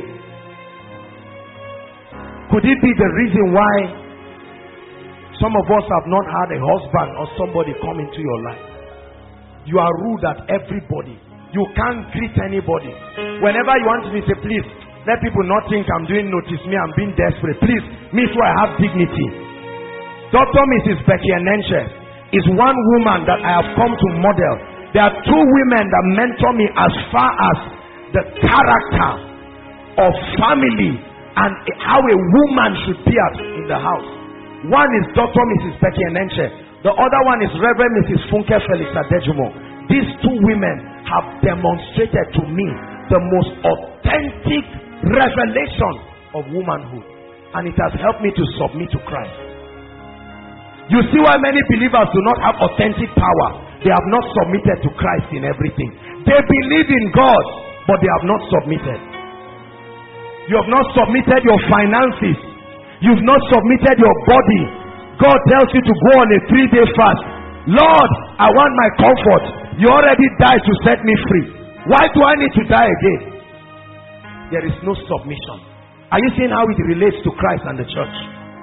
Could it be the reason why some of us have not had a husband or somebody come into your life? You are rude at everybody. You can't greet anybody. Whenever you want to be, say, please, let people not think I'm doing notice me, I'm being desperate. Please, me so I have dignity. Doctor Missus Becky Enenche is one woman that I have come to model. There are two women that mentor me as far as the character of family and how a woman should be at in the house. One is Doctor Missus Becky Enenche. The other one is Reverend Missus Funke Felix Adejumo. These two women have demonstrated to me the most authentic revelation of womanhood. And it has helped me to submit to Christ. You see why many believers do not have authentic power. They have not submitted to Christ in everything. They believe in God, but they have not submitted. You have not submitted your finances. You've not submitted your body. God tells you to go on a three-day fast. Lord, I want my comfort. You already died to set me free. Why do I need to die again? There is no submission. Are you seeing how it relates to Christ and the church?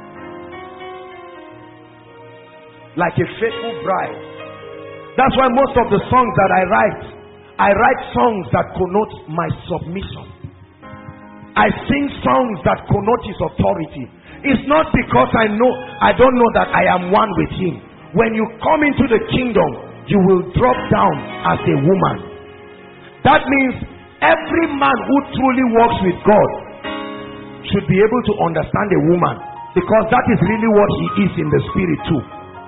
Like a faithful bride. That's why most of the songs that I write, I write songs that connote my submission. I sing songs that connote his authority. It's not because I know, I don't know that I am one with him. When you come into the kingdom, you will drop down as a woman. That means every man who truly walks with God should be able to understand a woman, because that is really what he is in the spirit too.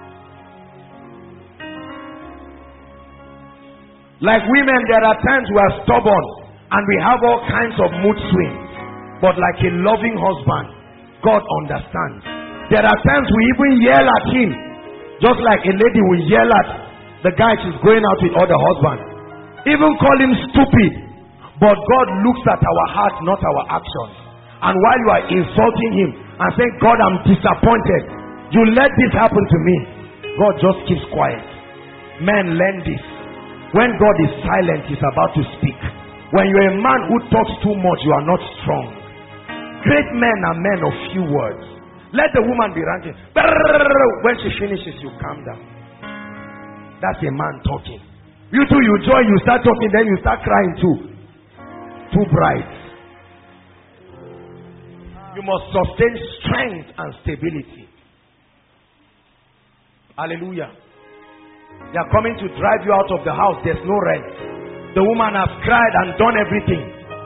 Like women, there are times we are stubborn and we have all kinds of mood swings. But like a loving husband, God understands. There are times we even yell at him, just like a lady will yell at the guy she's going out with or the husband. Even call him stupid. But God looks at our heart, not our actions. And while you are insulting him and saying, God, I'm disappointed, you let this happen to me, God just keeps quiet. Men, learn this. When God is silent, he's about to speak. When you're a man who talks too much, you are not strong. Great men are men of few words. Let the woman be ranting. When she finishes, you calm down. That's a man talking. You too, you join, you start talking, then you start crying too. Too bright. You must sustain strength and stability. Hallelujah. They are coming to drive you out of the house. There's no rent. The woman has cried and done everything.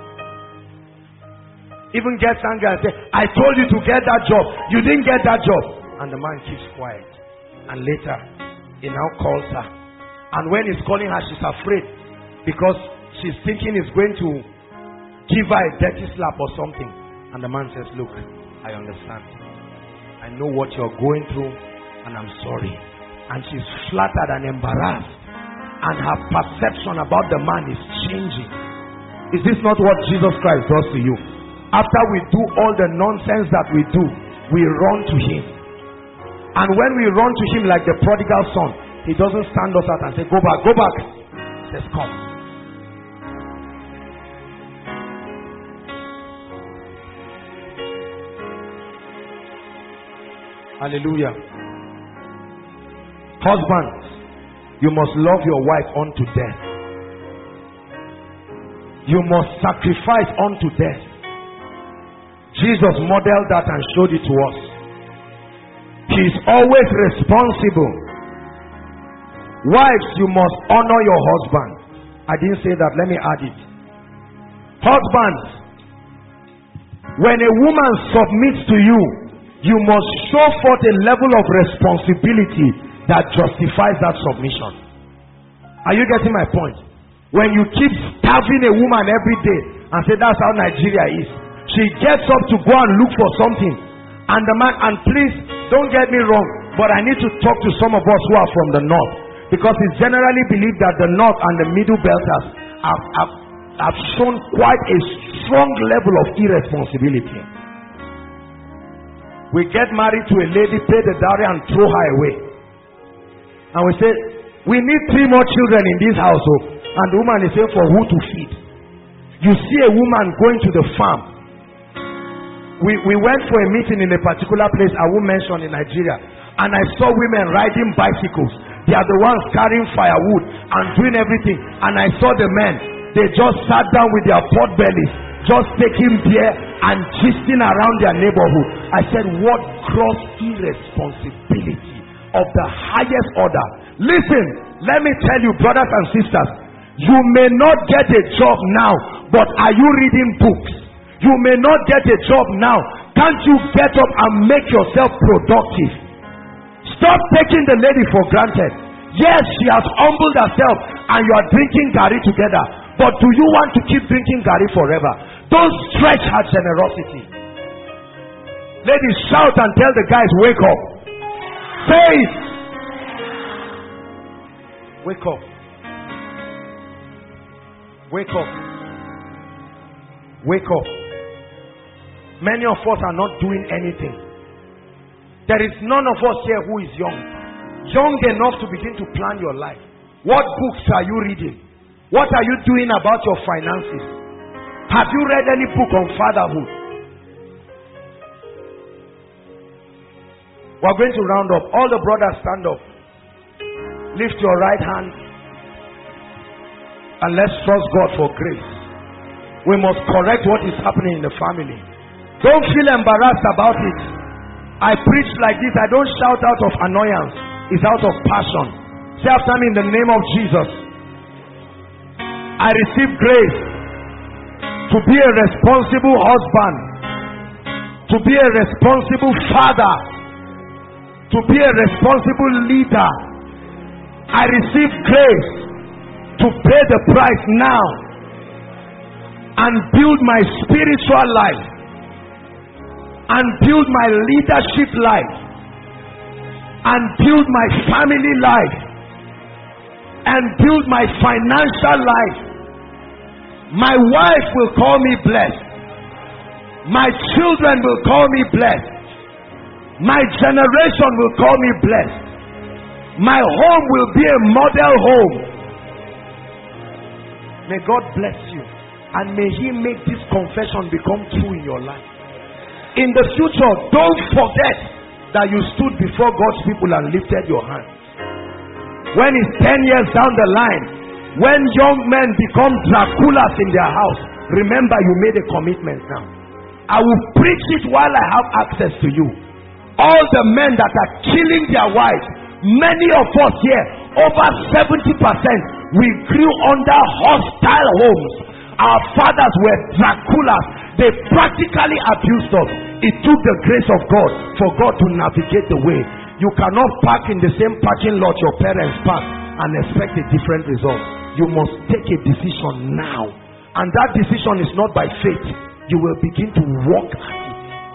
Even gets angry and says, I told you to get that job. You didn't get that job. And the man keeps quiet. And later, he now calls her. And when he's calling her, she's afraid. Because she's thinking he's going to give her a dirty slap or something. And the man says, look, I understand. I know what you're going through. And I'm sorry. And she's flattered and embarrassed. And her perception about the man is changing. Is this not what Jesus Christ does to you? After we do all the nonsense that we do, we run to him. And when we run to him like the prodigal son, he doesn't stand us out and say, go back, go back. He says, come. Hallelujah. Husbands, you must love your wife unto death. You must sacrifice unto death. Jesus modeled that and showed it to us. He is always responsible. Wives, you must honor your husband. I didn't say that, let me add it. Husbands, when a woman submits to you, you must show forth a level of responsibility that justifies that submission. Are you getting my point? When you keep starving a woman every day and say that's how Nigeria is. She gets up to go and look for something. And the man, and please don't get me wrong, but I need to talk to some of us who are from the north. Because it's generally believed that the north and the middle belters have, have, have shown quite a strong level of irresponsibility. We get married to a lady, pay the dowry and throw her away. And we say, we need three more children in this household. And the woman is saying, for who to feed? You see a woman going to the farm. We, we went for a meeting in a particular place I won't mention in Nigeria. And I saw women riding bicycles. They are the ones carrying firewood and doing everything. And I saw the men. They just sat down with their pot bellies, just taking beer and gisting around their neighborhood. I said, what gross irresponsibility of the highest order. Listen, let me tell you, brothers and sisters, you may not get a job now, but are you reading books? You may not get a job now. Can't you get up and make yourself productive? Stop taking the lady for granted. Yes, she has humbled herself and you are drinking garri together. But do you want to keep drinking garri forever? Don't stretch her generosity. Ladies, shout and tell the guys, wake up. Say it. Wake up. Wake up. Wake up. Many of us are not doing anything. There is none of us here who is young. Young enough to begin to plan your life. What books are you reading? What are you doing about your finances? Have you read any book on fatherhood? We're going to round up. All the brothers stand up. Lift your right hand. And let's trust God for grace. We must correct what is happening in the family. Don't feel embarrassed about it. I preach like this. I don't shout out of annoyance. It's out of passion. Say after me, in the name of Jesus, I receive grace to be a responsible husband, to be a responsible father, to be a responsible leader. I receive grace to pay the price now and build my spiritual life and build my leadership life and build my family life and build my financial life. My wife will call me blessed. My children will call me blessed. My generation will call me blessed. My home will be a model home. May God bless you, and may He make this confession become true in your life. In the future, don't forget that you stood before God's people and lifted your hand. When it's ten years down the line, when young men become Draculas in their house, remember you made a commitment now. I will preach it while I have access to you. All the men that are killing their wives, many of us here, over seventy percent, we grew under hostile homes. Our fathers were Draculas. They practically abused us. It took the grace of God for God to navigate the way. You cannot park in the same parking lot your parents park and expect a different result. You must take a decision now. And that decision is not by faith. You will begin to walk at it.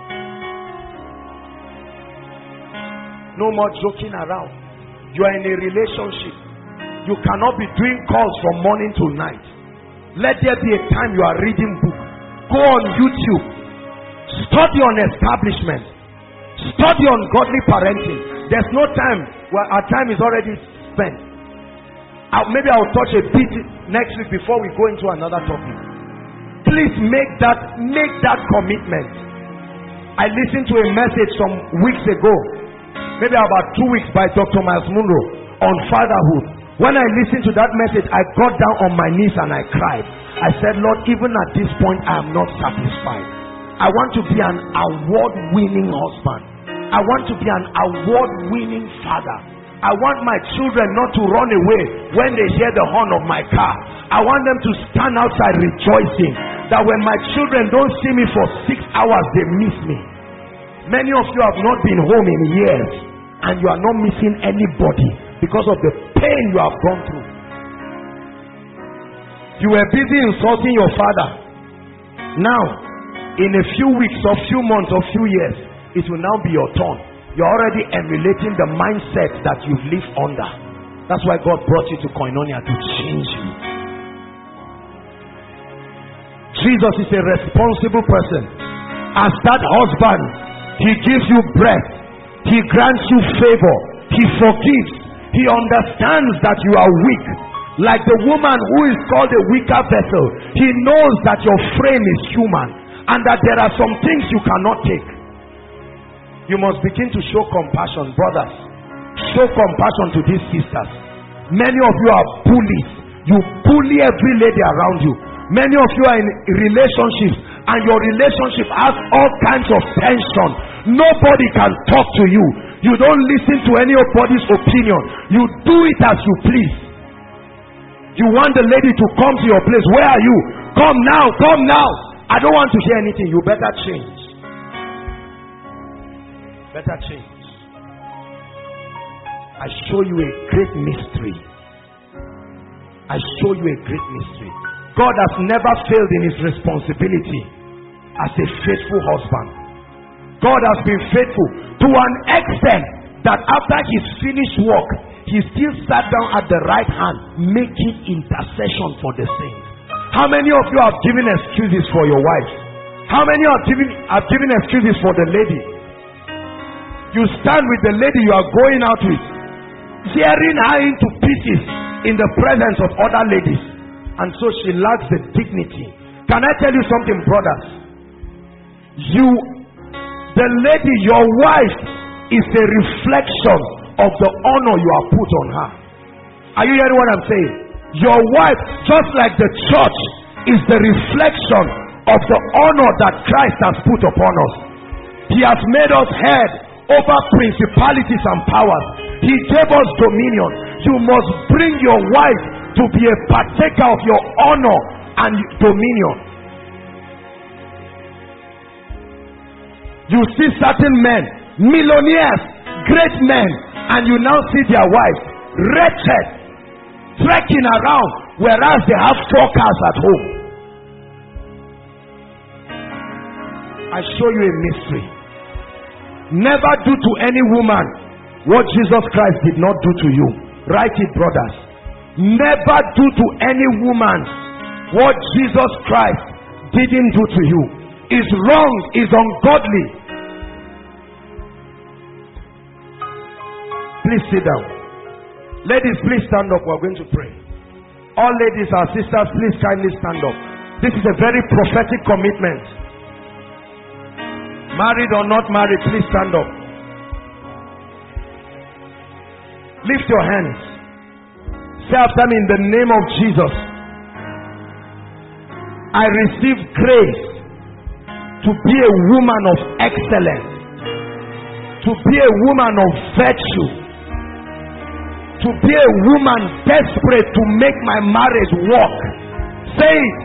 No more joking around. You are in a relationship. You cannot be doing calls from morning to night. Let there be a time you are reading book. Go on YouTube. Study on establishment. Study on godly parenting. There's no time. Well, our time is already spent. I'll, maybe I'll touch a bit next week before we go into another topic. Please make that make that commitment. I listened to a message some weeks ago, maybe about two weeks, by Doctor Miles Monroe on fatherhood. When I listened to that message, I got down on my knees and I cried. I said, Lord, even at this point, I am not satisfied. I want to be an award-winning husband. I want to be an award-winning father. I want my children not to run away when they hear the horn of my car. I want them to stand outside rejoicing that when my children don't see me for six hours, they miss me. Many of you have not been home in years and you are not missing anybody because of the pain you have gone through. You were busy insulting your father. Now, in a few weeks or few months or few years, it will now be your turn. You're already emulating the mindset that you've lived under. That's why God brought you to Koinonia, to change you. Jesus is a responsible person. As that husband, he gives you breath, he grants you favor, he forgives, he understands that you are weak. Like the woman who is called a weaker vessel, he knows that your frame is human and that there are some things you cannot take. You must begin to show compassion, brothers. Show compassion to these sisters. Many of you are bullies. You bully every lady around you. Many of you are in relationships and your relationship has all kinds of tension. Nobody can talk to you. You don't listen to anybody's opinion. You do it as you please. You want the lady to come to your place. Where are you? Come now, come now. I don't want to hear anything. You better change. Better change. I show you a great mystery. I show you a great mystery. God has never failed in his responsibility as a faithful husband. God has been faithful to an extent that after his finished work, he still sat down at the right hand making intercession for the saints. How many of you have given excuses for your wife? How many have given, have given excuses for the lady? You stand with the lady you are going out with, tearing her into pieces in the presence of other ladies, and so she lacks the dignity. Can I tell you something, brothers? You, the lady, your wife, is a reflection of the honor you have put on her. Are you hearing what I'm saying? Your wife, just like the church, is the reflection of the honor that Christ has put upon us. He has made us head over principalities and powers. He gave us dominion. You must bring your wife to be a partaker of your honor and dominion. You see certain men, millionaires, great men, and you now see their wives wretched, trekking around, whereas they have four cars at home. I show you a mystery. Never do to any woman what Jesus Christ did not do to you. Write it, brothers. Never do to any woman what Jesus Christ didn't do to you. It's wrong, it's ungodly. Please sit down. Ladies, please stand up. We're going to pray. All ladies, our sisters, please kindly stand up. This is a very prophetic commitment. Married or not married, please stand up. Lift your hands. Say after me, in the name of Jesus, I receive grace to be a woman of excellence, to be a woman of virtue, to be a woman desperate to make my marriage work. Say it.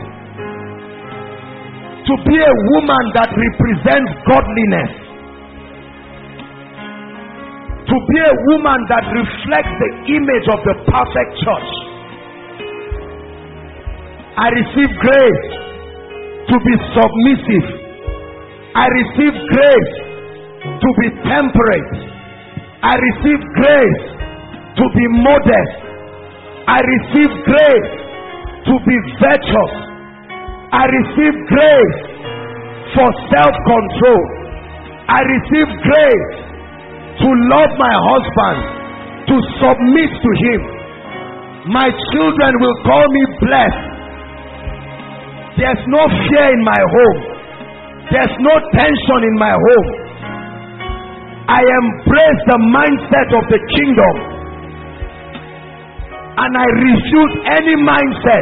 To be a woman that represents godliness. To be a woman that reflects the image of the perfect church. I receive grace to be submissive. I receive grace to be temperate. I receive grace to be modest. I receive grace to be virtuous. I receive grace for self-control. I receive grace to love my husband, to submit to him. My children will call me blessed. There's no fear in my home. There's no tension in my home. I embrace the mindset of the kingdom, and I refuse any mindset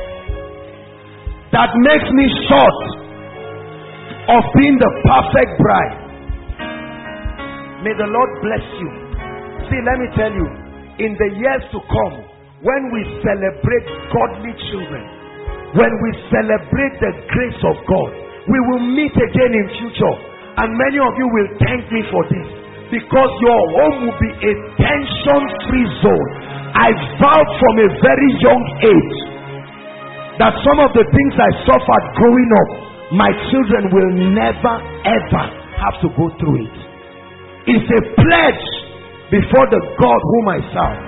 that makes me short of being the perfect bride. May the Lord bless you. See, let me tell you, in the years to come, when we celebrate godly children, when we celebrate the grace of God, we will meet again in future, and many of you will thank me for this, because your home will be a tension-free zone. I vowed from a very young age that some of the things I suffered growing up, my children will never ever have to go through it. It's a pledge before the God whom I serve.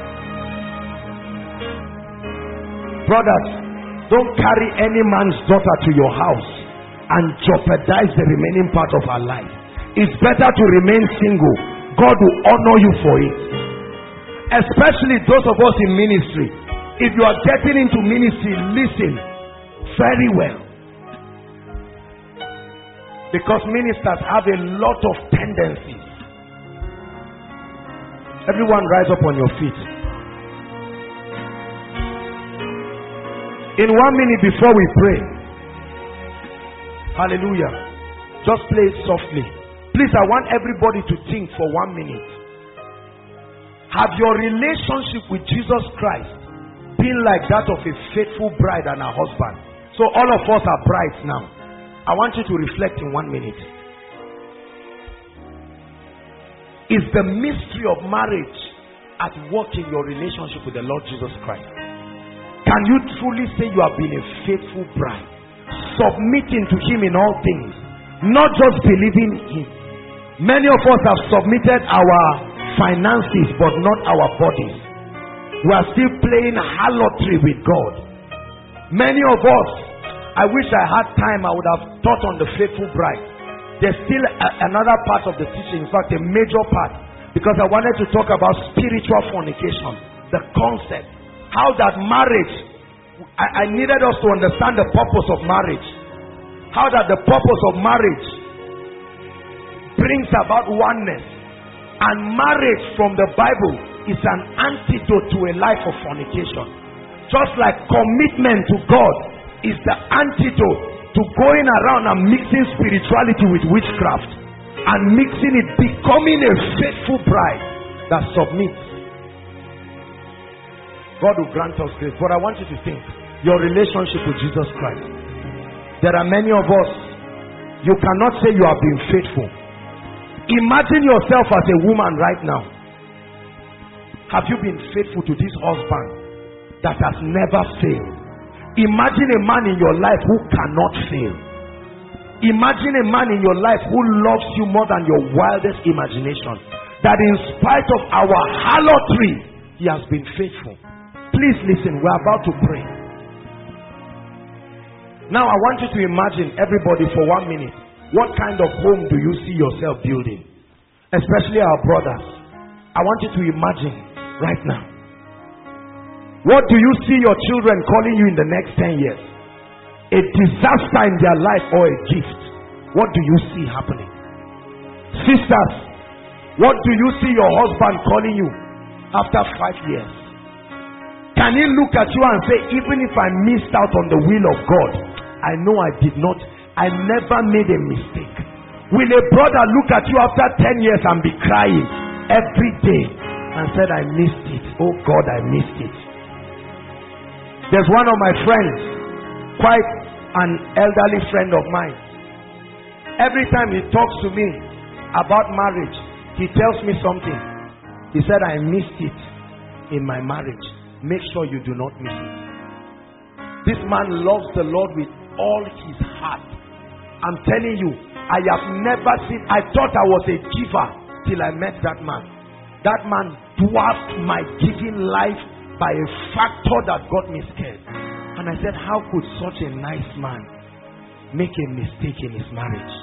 Brothers, don't carry any man's daughter to your house and jeopardize the remaining part of her life. It's better to remain single. God will honor you for it. Especially those of us in ministry. If you are getting into ministry, listen very well. Because ministers have a lot of tendencies. Everyone rise up on your feet. In one minute before we pray. Hallelujah. Just play it softly. Please, I want everybody to think for one minute. Have your relationship with Jesus Christ been like that of a faithful bride and her husband? So all of us are brides now. I want you to reflect in one minute. Is the mystery of marriage at work in your relationship with the Lord Jesus Christ? Can you truly say you have been a faithful bride, submitting to Him in all things, not just believing Him? Many of us have submitted our finances but not our bodies. We are still playing harlotry with God. Many of us, I wish I had time, I would have taught on the faithful bride. There's still a, another part of the teaching, in fact a major part, because I wanted to talk about spiritual fornication, the concept, how that marriage, I, I needed us to understand the purpose of marriage, how that the purpose of marriage brings about oneness, and marriage from the Bible is an antidote to a life of fornication. Just like commitment to God is the antidote to going around and mixing spirituality with witchcraft and mixing it, becoming a faithful bride that submits. God will grant us grace. But I want you to think, your relationship with Jesus Christ. There are many of us, you cannot say you have been faithful. Imagine yourself as a woman right now. Have you been faithful to this husband that has never failed? Imagine a man in your life who cannot fail. Imagine a man in your life who loves you more than your wildest imagination. That in spite of our harlotry, he has been faithful. Please listen, we're about to pray. Now I want you to imagine, everybody, for one minute, what kind of home do you see yourself building? Especially our brothers. I want you to imagine right now. What do you see your children calling you in the next ten years? A disaster in their life or a gift? What do you see happening? Sisters, what do you see your husband calling you after five years? Can he look at you and say, even if I missed out on the will of God, I know I did not, I never made a mistake? Will a brother look at you after ten years and be crying every day and said, I missed it, oh God, I missed it? There's one of my friends, quite an elderly friend of mine. Every time he talks to me about marriage, he tells me something. He said, I missed it in my marriage. Make sure you do not miss it. This man loves the Lord with all his heart. I'm telling you, I have never seen, I thought I was a giver till I met that man. That man dwarfed my giving life by a factor that got me scared. And I said, how could such a nice man make a mistake in his marriage?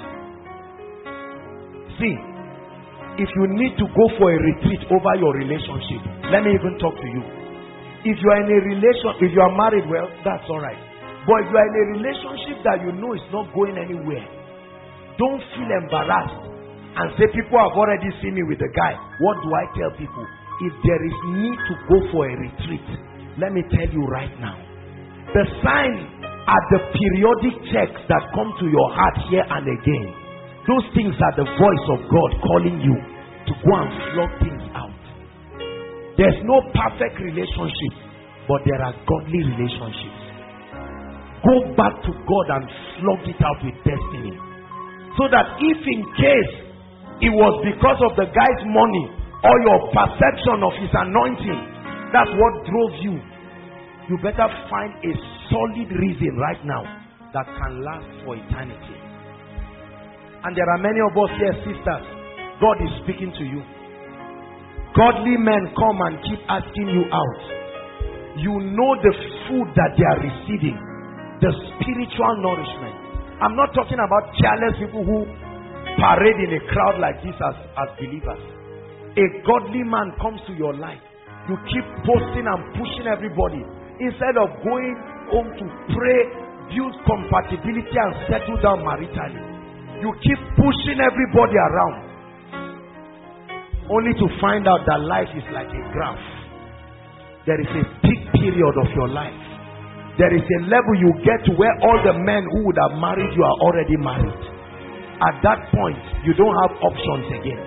See, if you need to go for a retreat over your relationship, let me even talk to you. If you are in a relation, if you are married, well, that's all right. But if you are in a relationship that you know is not going anywhere, don't feel embarrassed and say, people have already seen me with a guy. What do I tell people? If there is need to go for a retreat, let me tell you right now, the sign are the periodic checks that come to your heart here and again. Those things are the voice of God calling you to go and flog things out. There's no perfect relationship, but there are godly relationships. Go back to God and flog it out with destiny. So that if in case it was because of the guy's money or your perception of his anointing, that's what drove you, you better find a solid reason right now that can last for eternity. And there are many of us here, sisters, God is speaking to you. Godly men come and keep asking you out. You know the food that they are receiving, the spiritual nourishment. I'm not talking about careless people who parade in a crowd like this as, as believers. A godly man comes to your life. You keep posting and pushing everybody. Instead of going home to pray, build compatibility and settle down maritally, you keep pushing everybody around, only to find out that life is like a graph. There is a peak period of your life. There is a level you get to where all the men who would have married you are already married. At that point, you don't have options again.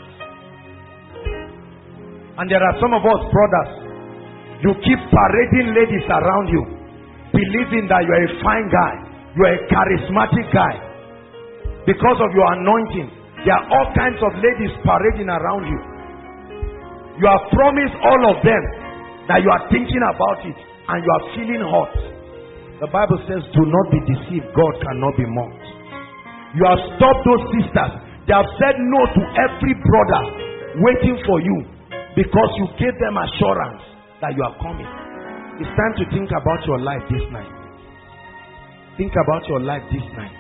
And there are some of us brothers, you keep parading ladies around you, believing that you are a fine guy, you are a charismatic guy. Because of your anointing, there are all kinds of ladies parading around you. You have promised all of them that you are thinking about it and you are feeling hot. The Bible says, do not be deceived, God cannot be mocked. You have stopped those sisters. They have said no to every brother waiting for you because you gave them assurance that you are coming. It's time to think about your life this night. Think about your life this night.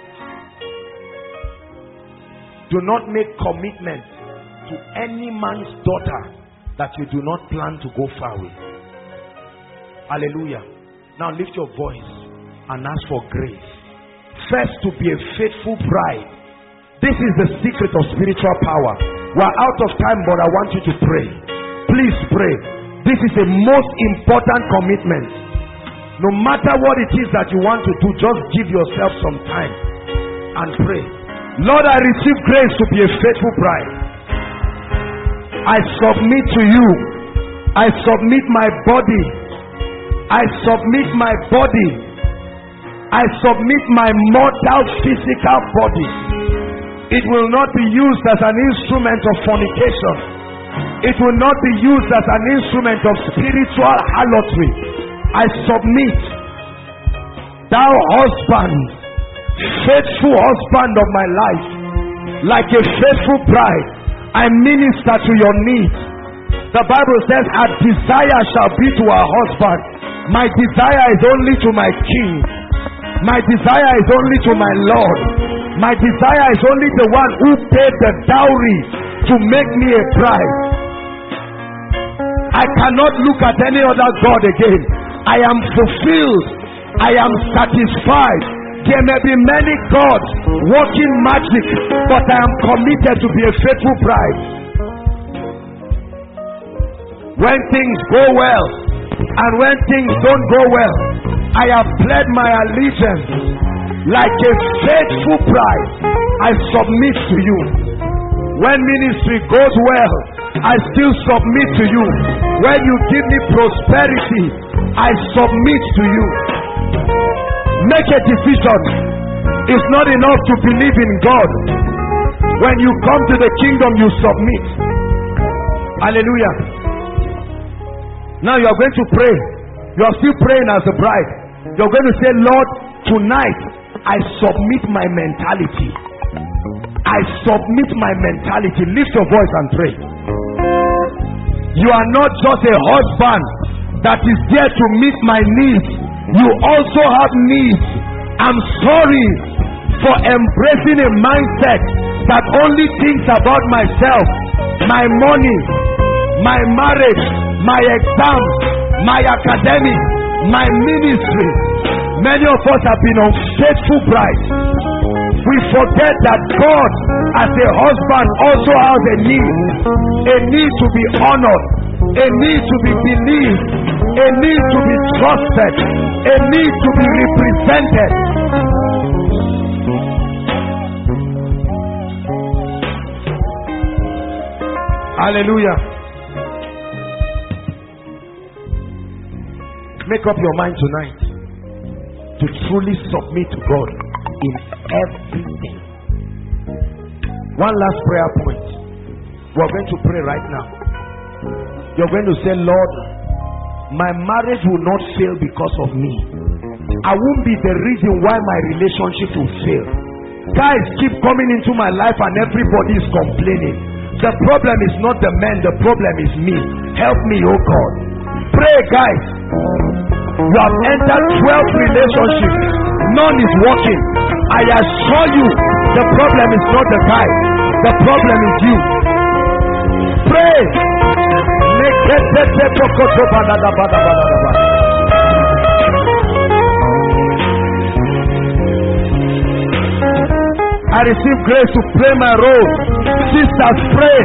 Do not make commitment to any man's daughter that you do not plan to go far with. Hallelujah. Now lift your voice and ask for grace. First, to be a faithful bride. This is the secret of spiritual power. We're out of time, but I want you to pray. Please pray. This is a most important commitment. No matter what it is that you want to do, just give yourself some time and pray. Lord, I receive grace to be a faithful bride. I submit to you. I submit my body. I submit my body. I submit my mortal physical body. It will not be used as an instrument of fornication. It will not be used as an instrument of spiritual harlotry. I submit. Thou husband, faithful husband of my life, like a faithful bride, I minister to your needs. The Bible says, our desire shall be to our husband. My desire is only to my king. My desire is only to my Lord. My desire is only the one who paid the dowry to make me a bride. I cannot look at any other God again. I am fulfilled. I am satisfied. There may be many gods working magic, but I am committed to be a faithful bride. When things go well and when things don't go well, I have pled my allegiance. Like a faithful bride, I submit to you. When ministry goes well, I still submit to you. When you give me prosperity, I submit to you. Make a decision. It's not enough to believe in God. When you come to the kingdom, you submit. Hallelujah. Now you are going to pray. You are still praying as a bride. You are going to say, Lord, tonight I submit my mentality. I submit my mentality. Lift your voice and pray. You are not just a husband that is there to meet my needs. You also have needs. I'm sorry for embracing a mindset that only thinks about myself, my money, my marriage, my exams, my academics, my ministry. Many of us have been unfaithful brides. We forget that God as a husband also has a need. A need to be honored. A need to be believed. A need to be trusted. A need to be represented. Hallelujah. Make up your mind tonight to truly submit to God in everything. One last prayer point. We're going to pray right now. You're going to say, Lord, my marriage will not fail because of me. I won't be the reason why my relationship will fail. Guys keep coming into my life and everybody is complaining. The problem is not the man, the problem is me. Help me, oh God. Pray, guys. You have entered twelve relationships. None is working. I assure you, the problem is not the guy. The problem is you. Pray. I receive grace to play my role. Sisters, pray.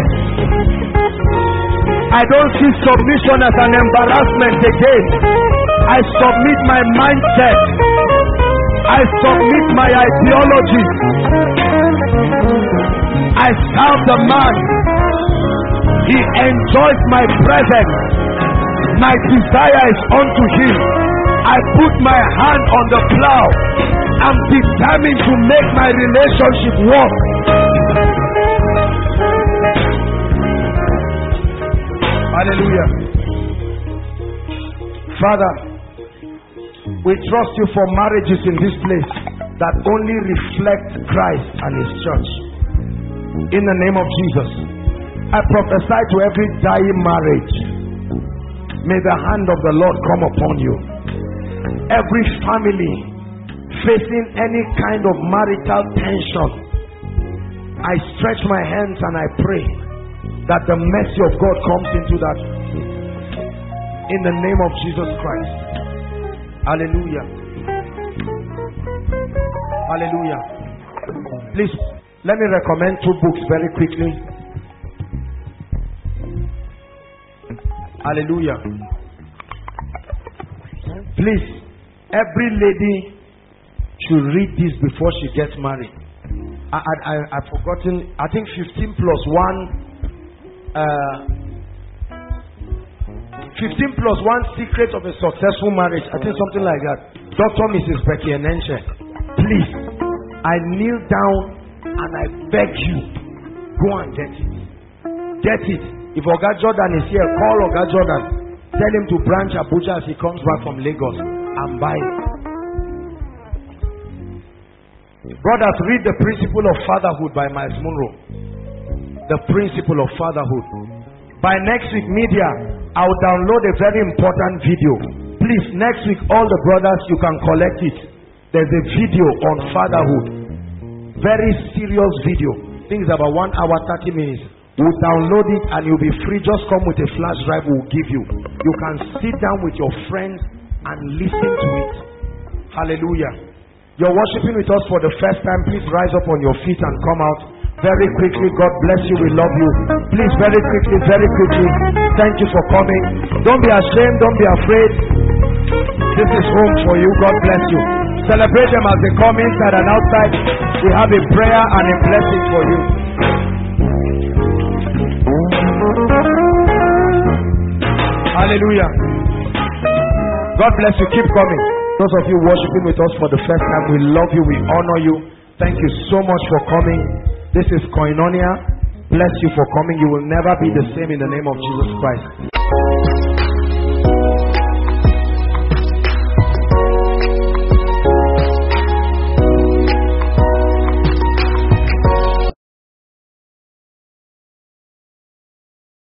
I don't see submission as an embarrassment again. I submit my mindset. I submit my ideology. I serve the man. He enjoys my presence. My desire is unto him. I put my hand on the plow. I'm determined to make my relationship work. Hallelujah. Father, we trust you for marriages in this place that only reflect Christ and his church. In the name of Jesus, I prophesy to every dying marriage, may the hand of the Lord come upon you. Every family facing any kind of marital tension, I stretch my hands and I pray that the mercy of God comes into that. In the name of Jesus Christ. Hallelujah. Hallelujah. Please, let me recommend two books very quickly. Hallelujah. Please, every lady should read this before she gets married. I, I, I, I've forgotten, I think fifteen plus one, uh, fifteen plus one secret of a successful marriage. I think something like that. Doctor Missus Becky Enenche. Please, I kneel down and I beg you, go and get it. Get it. If Oga Jordan is here, call Oga Jordan. Tell him to branch Abuja as he comes back from Lagos and buy it. Brothers, read The Principle of Fatherhood by Miles Monroe. The Principle of Fatherhood. By next week, media, I'll download a very important video. Please, next week, all the brothers, you can collect it. There's a video on fatherhood. Very serious video. Things about one hour, thirty minutes. We'll download it and you'll be free. Just come with a flash drive we'll give you. You can sit down with your friends and listen to it. Hallelujah. You're worshiping with us for the first time. Please rise up on your feet and come out. Very quickly, God bless you. We love you. Please, very quickly, very quickly. Thank you for coming. Don't be ashamed. Don't be afraid. This is home for you. God bless you. Celebrate them as they come inside and outside. We have a prayer and a blessing for you. Hallelujah. God bless you. Keep coming. Those of you worshiping with us for the first time, we love you. We honor you. Thank you so much for coming. This is Koinonia. Bless you for coming. You will never be the same in the name of Jesus Christ.